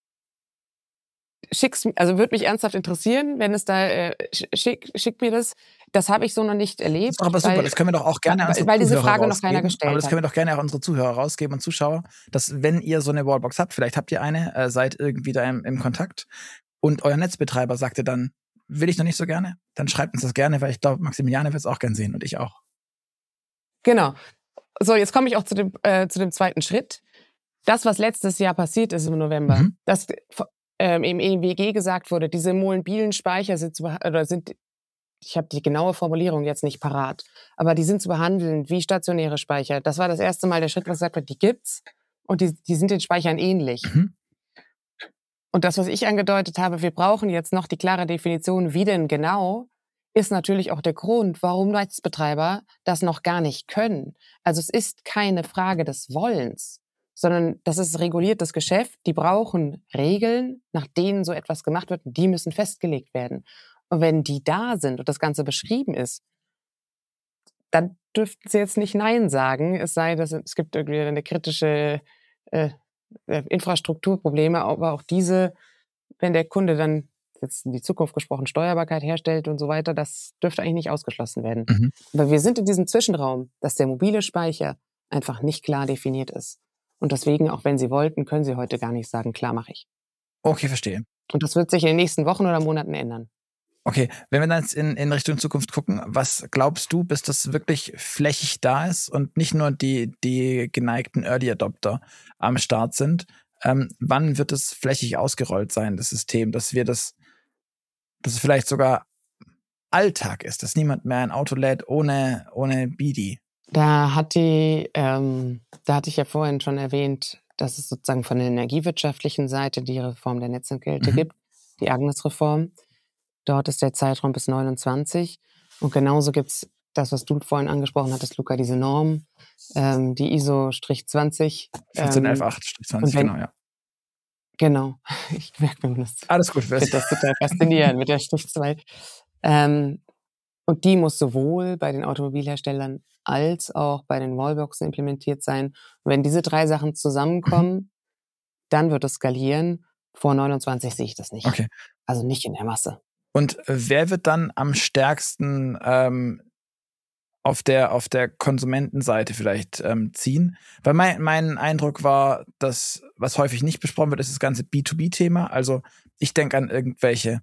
schickst, also würde mich ernsthaft interessieren, wenn es da, äh, schick, schick mir das. Das habe ich so noch nicht erlebt. Das ist doch aber super, weil, das können wir doch auch gerne an weil, unsere weil diese Zuhörer Frage noch rausgeben. keiner gestellt Aber das hat. können wir doch gerne auch unsere Zuhörer rausgeben und Zuschauer, dass wenn ihr so eine Wallbox habt, vielleicht habt ihr eine, äh, seid irgendwie da im, im Kontakt und euer Netzbetreiber sagte dann, will ich noch nicht so gerne, dann schreibt uns das gerne, weil ich glaube, Maximiliane wird es auch gern sehen und ich auch. Genau. So, jetzt komme ich auch zu dem, äh, zu dem zweiten Schritt. Das, was letztes Jahr passiert ist im November, Mhm. dass ähm, im E W G gesagt wurde, diese mobilen Speicher sind zu, oder sind, ich habe die genaue Formulierung jetzt nicht parat, aber die sind zu behandeln wie stationäre Speicher. Das war das erste Mal der Schritt, was gesagt wird, die gibt's und die, die sind den Speichern ähnlich. Mhm. Und das, was ich angedeutet habe, wir brauchen jetzt noch die klare Definition, wie denn genau, ist natürlich auch der Grund, warum Netzbetreiber das noch gar nicht können. Also es ist keine Frage des Wollens, sondern das ist reguliertes Geschäft. Die brauchen Regeln, nach denen so etwas gemacht wird. Und die müssen festgelegt werden. Und wenn die da sind und das Ganze beschrieben ist, dann dürften sie jetzt nicht Nein sagen. Es sei, dass es gibt irgendwie eine kritische äh, Infrastrukturprobleme, aber auch diese, wenn der Kunde dann jetzt in die Zukunft gesprochen Steuerbarkeit herstellt und so weiter, das dürfte eigentlich nicht ausgeschlossen werden. Mhm. Aber wir sind in diesem Zwischenraum, dass der mobile Speicher einfach nicht klar definiert ist. Und deswegen, auch wenn Sie wollten, können Sie heute gar nicht sagen, klar mache ich. Okay, verstehe. Und das wird sich in den nächsten Wochen oder Monaten ändern. Okay, wenn wir dann jetzt in, in Richtung Zukunft gucken, was glaubst du, bis das wirklich flächig da ist und nicht nur die, die geneigten Early Adopter am Start sind, ähm, wann wird es flächig ausgerollt sein, das System, dass wir das, dass es vielleicht sogar Alltag ist, dass niemand mehr ein Auto lädt ohne, ohne B D I? Da hat die, ähm, da hatte ich ja vorhin schon erwähnt, dass es sozusagen von der energiewirtschaftlichen Seite die Reform der Netzentgelte Mhm. gibt, die Agnes-Reform. Dort ist der Zeitraum bis neunundzwanzig. Und genauso gibt's das, was du vorhin angesprochen hattest, Luca, diese Norm, ähm, die I S O zwanzig. fünfzehn elf Ähm, acht zwanzig, wenn- genau, ja. genau, ich merke mir das. Alles gut. Ich finde das total faszinierend mit der Strich zwei. Ähm, und die muss sowohl bei den Automobilherstellern als auch bei den Wallboxen implementiert sein. Und wenn diese drei Sachen zusammenkommen, Mhm. dann wird es skalieren. Vor neunundzwanzig sehe ich das nicht. Okay. Also nicht in der Masse. Und wer wird dann am stärksten ähm, auf der auf der Konsumentenseite vielleicht ähm, ziehen? Weil mein, mein Eindruck war, dass, was häufig nicht besprochen wird, ist das ganze B zwei B-Thema. Also ich denke an irgendwelche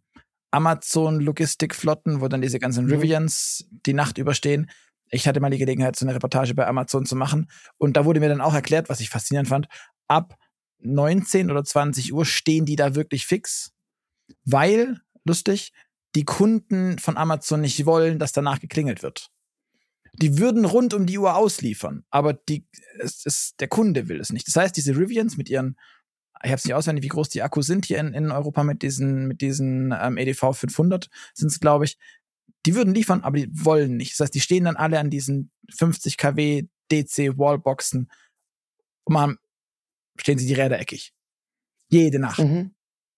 Amazon-Logistikflotten, wo dann diese ganzen Mhm. Rivians die Nacht überstehen. Ich hatte mal die Gelegenheit, so eine Reportage bei Amazon zu machen. Und da wurde mir dann auch erklärt, was ich faszinierend fand, ab neunzehn oder zwanzig Uhr stehen die da wirklich fix, weil, lustig, die Kunden von Amazon nicht wollen, dass danach geklingelt wird. Die würden rund um die Uhr ausliefern, aber die, es, es, der Kunde will es nicht. Das heißt, diese Rivians mit ihren, ich habe es nicht auswendig, wie groß die Akkus sind hier in, in Europa mit diesen, mit diesen ähm, E D V fünfhundert sind es, glaube ich, die würden liefern, aber die wollen nicht. Das heißt, die stehen dann alle an diesen fünfzig Kilowatt D C Wallboxen und mal stehen sie die Räder eckig. Jede Nacht. Mhm.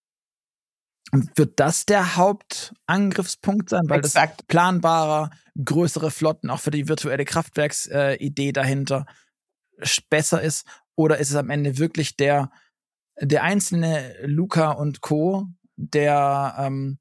Und wird das der Hauptangriffspunkt sein, weil Exakt. das planbarer, größere Flotten auch für die virtuelle Kraftwerksidee äh, dahinter besser ist? Oder ist es am Ende wirklich der, der einzelne Luca und Co., der ähm,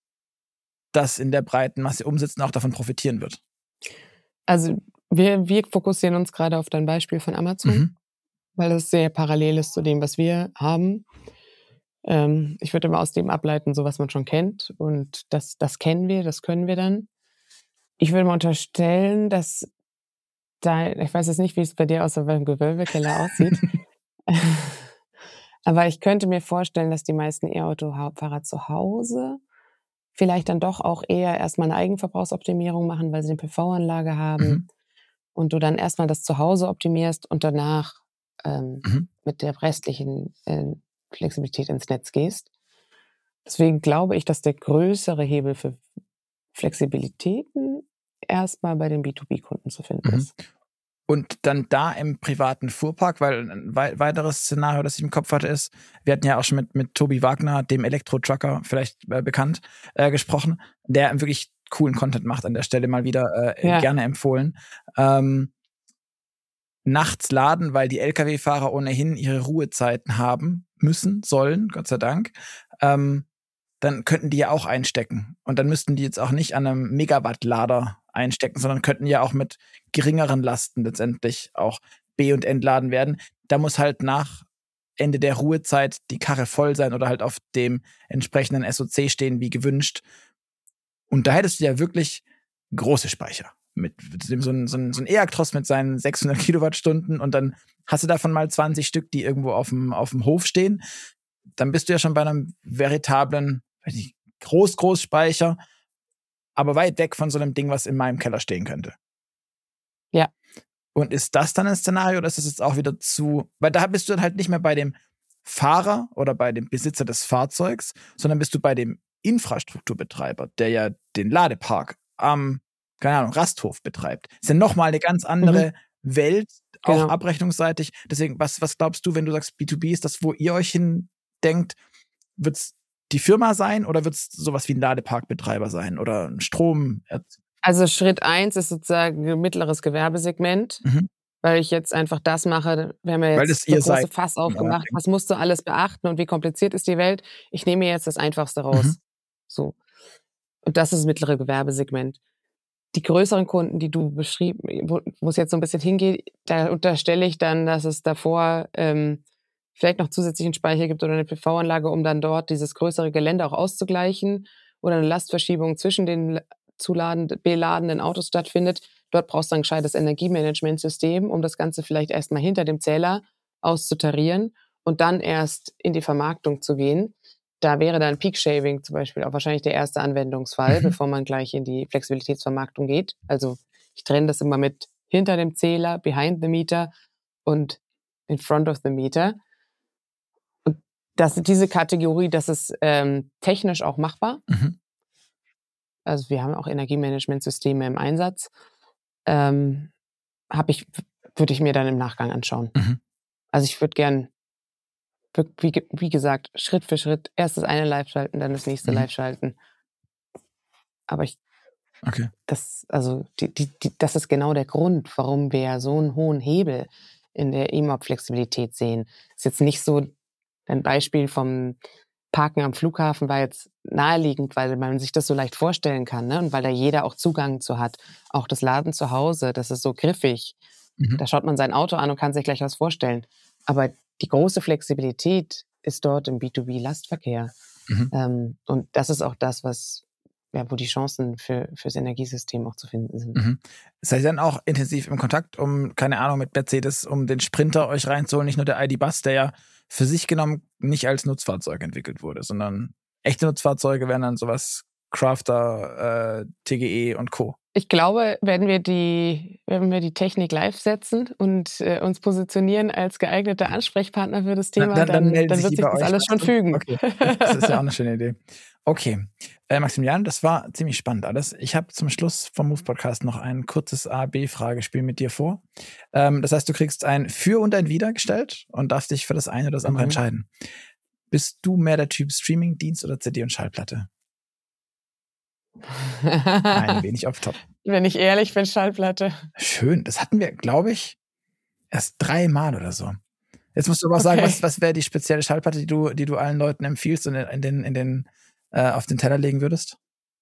das in der breiten Masse umsetzt und auch davon profitieren wird? Also wir, wir fokussieren uns gerade auf dein Beispiel von Amazon, Mhm. weil das sehr parallel ist zu dem, was wir haben. Ähm, ich würde immer aus dem ableiten, so was man schon kennt. Und das, das kennen wir, das können wir dann. Ich würde mal unterstellen, dass dein ich weiß jetzt nicht, wie es bei dir aus beim Gewölbekeller aussieht. Aber ich könnte mir vorstellen, dass die meisten E-Auto-Fahrer zu Hause vielleicht dann doch auch eher erst mal 'ne Eigenverbrauchsoptimierung machen, weil sie 'ne P V-Anlage haben Mhm. und du dann erst mal das zu Hause optimierst und danach, ähm, Mhm. mit der restlichen, äh, Flexibilität ins Netz gehst. Deswegen glaube ich, dass der größere Hebel für Flexibilitäten erst mal bei den B zwei B-Kunden zu finden Mhm. ist. Und dann da im privaten Fuhrpark, weil 'n wei weiteres Szenario, das ich im Kopf hatte, ist, wir hatten ja auch schon mit mit Tobi Wagner, dem Elektro-Trucker, vielleicht, äh, bekannt, äh, gesprochen, der wirklich coolen Content macht an der Stelle mal wieder, äh, Ja. gerne empfohlen. Ähm nachts laden, weil die Lkw-Fahrer ohnehin ihre Ruhezeiten haben müssen, sollen, Gott sei Dank, ähm, dann könnten die ja auch einstecken. Und dann müssten die jetzt auch nicht an 'nem Megawattlader einstecken, sondern könnten ja auch mit geringeren Lasten letztendlich auch be und entladen werden. Da muss halt nach Ende der Ruhezeit die Karre voll sein oder halt auf dem entsprechenden S O C stehen wie gewünscht. Und da hättest du ja wirklich große Speicher mit so 'n so 'n so 'n E-Actros mit seinen sechshundert Kilowattstunden und dann hast du davon mal zwanzig Stück, die irgendwo auf'm auf'm Hof stehen. Dann bist du ja schon bei 'nem veritablen, weiß nicht, Groß Großspeicher, aber weit weg von so 'nem Ding, was in meinem Keller stehen könnte. Ja. Und ist das dann 'n Szenario oder ist das jetzt auch wieder zu weil da bist du dann halt nicht mehr bei dem Fahrer oder bei dem Besitzer des Fahrzeugs, sondern bist du bei dem Infrastrukturbetreiber, der ja den Ladepark am, keine Ahnung, Rasthof betreibt. Ist ja noch mal 'ne ganz Mhm. andere Welt, auch Genau. abrechnungsseitig. Deswegen, was was glaubst du, wenn du sagst, B zwei B ist das, wo ihr euch hindenkt? Wird's die Firma sein oder wird's so was wie 'n Ladeparkbetreiber sein oder 'n Strom erz Also, Schritt eins ist sozusagen 'n mittleres Gewerbesegment, Mhm. weil ich jetzt einfach das mache wir haben ja Weil jetzt das das ihr seid große Fass in eurem aufgemacht. Ding. Was musst du alles beachten und wie kompliziert ist die Welt? Ich nehme mir jetzt das Einfachste Mhm. raus. So. Und das ist das mittlere Gewerbesegment. Die größeren Kunden, die du beschrieben wo wo's jetzt so 'n bisschen hingeht, da unterstelle ich dann, dass es davor, ähm, vielleicht noch zusätzlichen Speicher gibt oder 'ne P V-Anlage, um dann dort dieses größere Gelände auch auszugleichen oder 'ne Lastverschiebung zwischen den l zu ladend beladenen Autos stattfindet. Dort brauchst du ein gescheites Energiemanagementsystem, um das Ganze vielleicht erst mal hinter dem Zähler auszutarieren und dann erst in die Vermarktung zu gehen. Da wäre dann Peak Shaving zum Beispiel auch wahrscheinlich der erste Anwendungsfall, Mhm. bevor man gleich in die Flexibilitätsvermarktung geht. Also, ich trenne das immer mit hinter dem Zähler, behind the meter und in front of the meter. Und das diese Kategorie, das ist, ähm, technisch auch machbar. Mhm. Also, wir haben auch Energiemanagementsysteme im Einsatz. Ähm, habe ich w würde ich mir dann im Nachgang anschauen. Mhm. Also, ich würde gern w wie ge wie gesagt, Schritt für Schritt erst das eine live schalten, dann das nächste Mhm. live schalten. Aber ich Okay. das also, die die die das ist genau der Grund, warum wir so 'n hohen Hebel in der E-Mob-Flexibilität sehen. Ist jetzt nicht so dein Beispiel vom Parken am Flughafen war jetzt naheliegend, weil man sich das so leicht vorstellen kann, ne, und weil da jeder auch Zugang zu hat. Auch das Laden zu Hause, das ist so griffig. Mhm. Da schaut man sein Auto an und kann sich gleich was vorstellen. Aber die große Flexibilität ist dort im B zwei B-Lastverkehr. Mhm. Ähm, und das ist auch das, was ja, wo die Chancen für fürs Energiesystem auch zu finden sind. Mhm. Seid ihr dann auch intensiv im Kontakt, um, keine Ahnung, mit Mercedes, um den Sprinter euch reinzuholen, nicht nur der ID. Buzz, der ja für sich genommen nicht als Nutzfahrzeug entwickelt wurde, sondern echte Nutzfahrzeuge wären dann so was Crafter, äh, T G E und Co. Ich glaube, wenn wir die wenn wir die Technik live setzen und, äh, uns positionieren als geeigneter Ansprechpartner für das Dann Thema, dann dann dann melden dann sich wird die sich bei das euch, alles weißt schon du? fügen. Okay, das ist ja auch 'ne schöne Idee. Okay, äh, Maximilian, das war ziemlich spannend alles. Ich habe zum Schluss vom Move Podcast noch ein kurzes A-B-Fragespiel mit dir vor. Ähm, das heißt, du kriegst ein Für und ein Wider gestellt und darfst dich für das eine oder das andere Mhm. entscheiden. Bist du mehr der Typ Streamingdienst oder C D und Schallplatte? Ein wenig off top. Wenn ich ehrlich bin, Schallplatte. Schön, das hatten wir, glaube ich, erst dreimal oder so. Jetzt musst du aber auch sagen, was Okay. was wäre die spezielle Schallplatte, die du die du allen Leuten empfiehlst und in den in den äh, auf den Teller legen würdest?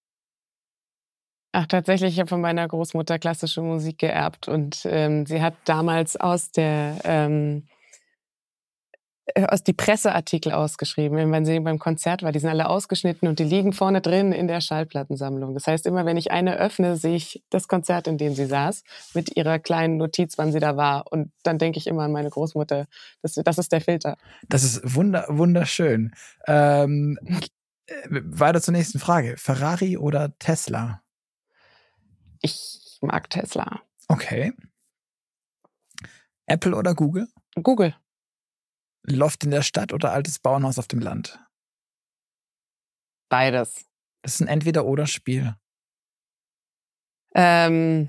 Ach, tatsächlich, ich habe von meiner Großmutter klassische Musik geerbt und, ähm, sie hat damals aus der, ähm aus die Presseartikel ausgeschrieben, wenn sie beim Konzert war. Die sind alle ausgeschnitten und die liegen vorne drin in der Schallplattensammlung. Das heißt, immer wenn ich eine öffne, sehe ich das Konzert, in dem sie saß, mit ihrer kleinen Notiz, wann sie da war. Und dann denke ich immer an meine Großmutter. Das, das ist der Filter. Das ist wunder, wunderschön. Ähm, weiter zur nächsten Frage. Ferrari oder Tesla? Ich mag Tesla. Okay. Apple oder Google? Google. Loft in der Stadt oder altes Bauernhaus auf dem Land? Beides. Das ist ein Entweder-oder-Spiel. Ähm,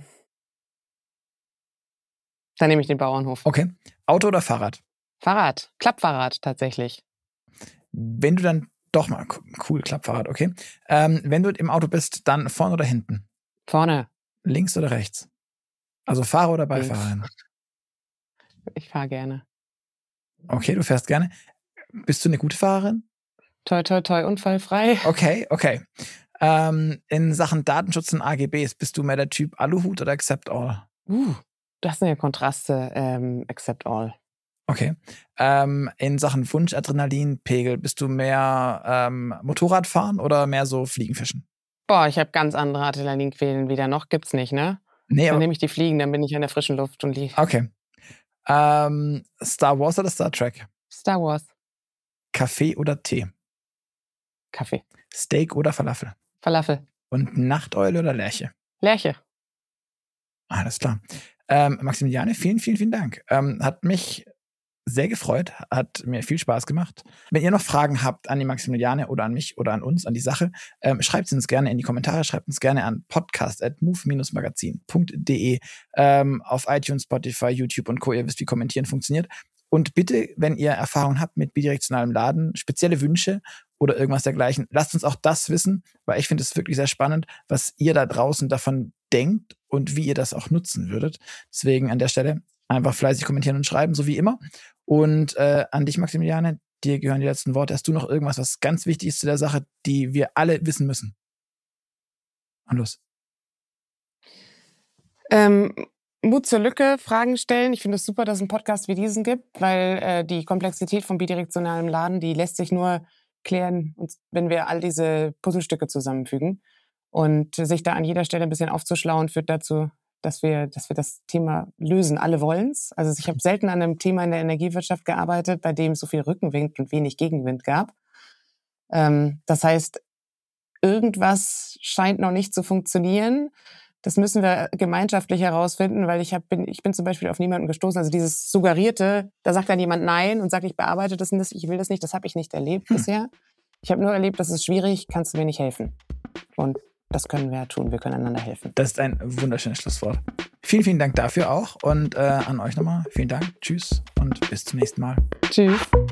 dann nehme ich den Bauernhof. Okay. Auto oder Fahrrad? Fahrrad. Klappfahrrad tatsächlich. Wenn du dann doch mal, cool, Klappfahrrad, okay. Ähm, wenn du im Auto bist, dann vorne oder hinten? Vorne. Links oder rechts? Also Fahrer oder Beifahrerin? Links. Ich fahre gerne. Okay, du fährst gerne. Bist du eine gute Fahrerin? Toi, toi, toi, unfallfrei. Okay, okay. Ähm, in Sachen Datenschutz und A G Bs, bist du mehr der Typ Aluhut oder Accept All? Uh, das sind ja Kontraste. Ähm, accept All. Okay. Ähm, in Sachen Wunsch, Adrenalinpegel, bist du mehr ähm, Motorradfahren oder mehr so Fliegenfischen? Boah, ich habe ganz andere Adrenalinquellen wieder noch. Gibt's nicht, ne? Nee, Dann aber nehme ich die Fliegen, dann bin ich an der frischen Luft und lief. okay. Ähm, Star Wars oder Star Trek? Star Wars. Kaffee oder Tee? Kaffee. Steak oder Falafel? Falafel. Und Nachteule oder Lerche? Lerche. Alles klar. Ähm, Maximiliane, vielen, vielen, vielen Dank. Ähm, hat mich sehr gefreut, hat mir viel Spaß gemacht. Wenn ihr noch Fragen habt an die Maximiliane oder an mich oder an uns, an die Sache, ähm, schreibt sie uns gerne in die Kommentare, schreibt uns gerne an podcast at move dash magazin punkt de ähm, auf iTunes, Spotify, YouTube und Co. Ihr wisst, wie Kommentieren funktioniert. Und bitte, wenn ihr Erfahrung habt mit bidirektionalem Laden, spezielle Wünsche oder irgendwas dergleichen, lasst uns auch das wissen, weil ich finde es wirklich sehr spannend, was ihr da draußen davon denkt und wie ihr das auch nutzen würdet. Deswegen an der Stelle einfach fleißig kommentieren und schreiben, so wie immer. Und äh, an dich, Maximiliane, dir gehören die letzten Worte. Hast du noch irgendwas, was ganz wichtig ist zu der Sache, die wir alle wissen müssen? Und los. Ähm, Mut zur Lücke, Fragen stellen. Ich finde es super, dass es einen Podcast wie diesen gibt, weil äh, die Komplexität von bidirektionalem Laden, die lässt sich nur klären, wenn wir all diese Puzzlestücke zusammenfügen. Und sich da an jeder Stelle ein bisschen aufzuschlauen, führt dazu, dass wir, dass wir das Thema lösen. Alle wollen's. Also ich habe selten an einem Thema in der Energiewirtschaft gearbeitet, bei dem es so viel Rückenwind und wenig Gegenwind gab. Ähm, das heißt, irgendwas scheint noch nicht zu funktionieren. Das müssen wir gemeinschaftlich herausfinden, weil ich hab, bin, ich bin zum Beispiel auf niemanden gestoßen. Also dieses Suggerierte, da sagt dann jemand Nein und sagt, ich bearbeite das nicht, ich will das nicht, das habe ich nicht erlebt hm. bisher. Ich habe nur erlebt, das ist schwierig, kannst du mir nicht helfen. Und das können wir ja tun, wir können einander helfen. Das ist ein wunderschönes Schlusswort. Vielen, vielen Dank dafür auch und äh, an euch nochmal. Vielen Dank, tschüss und bis zum nächsten Mal. Tschüss.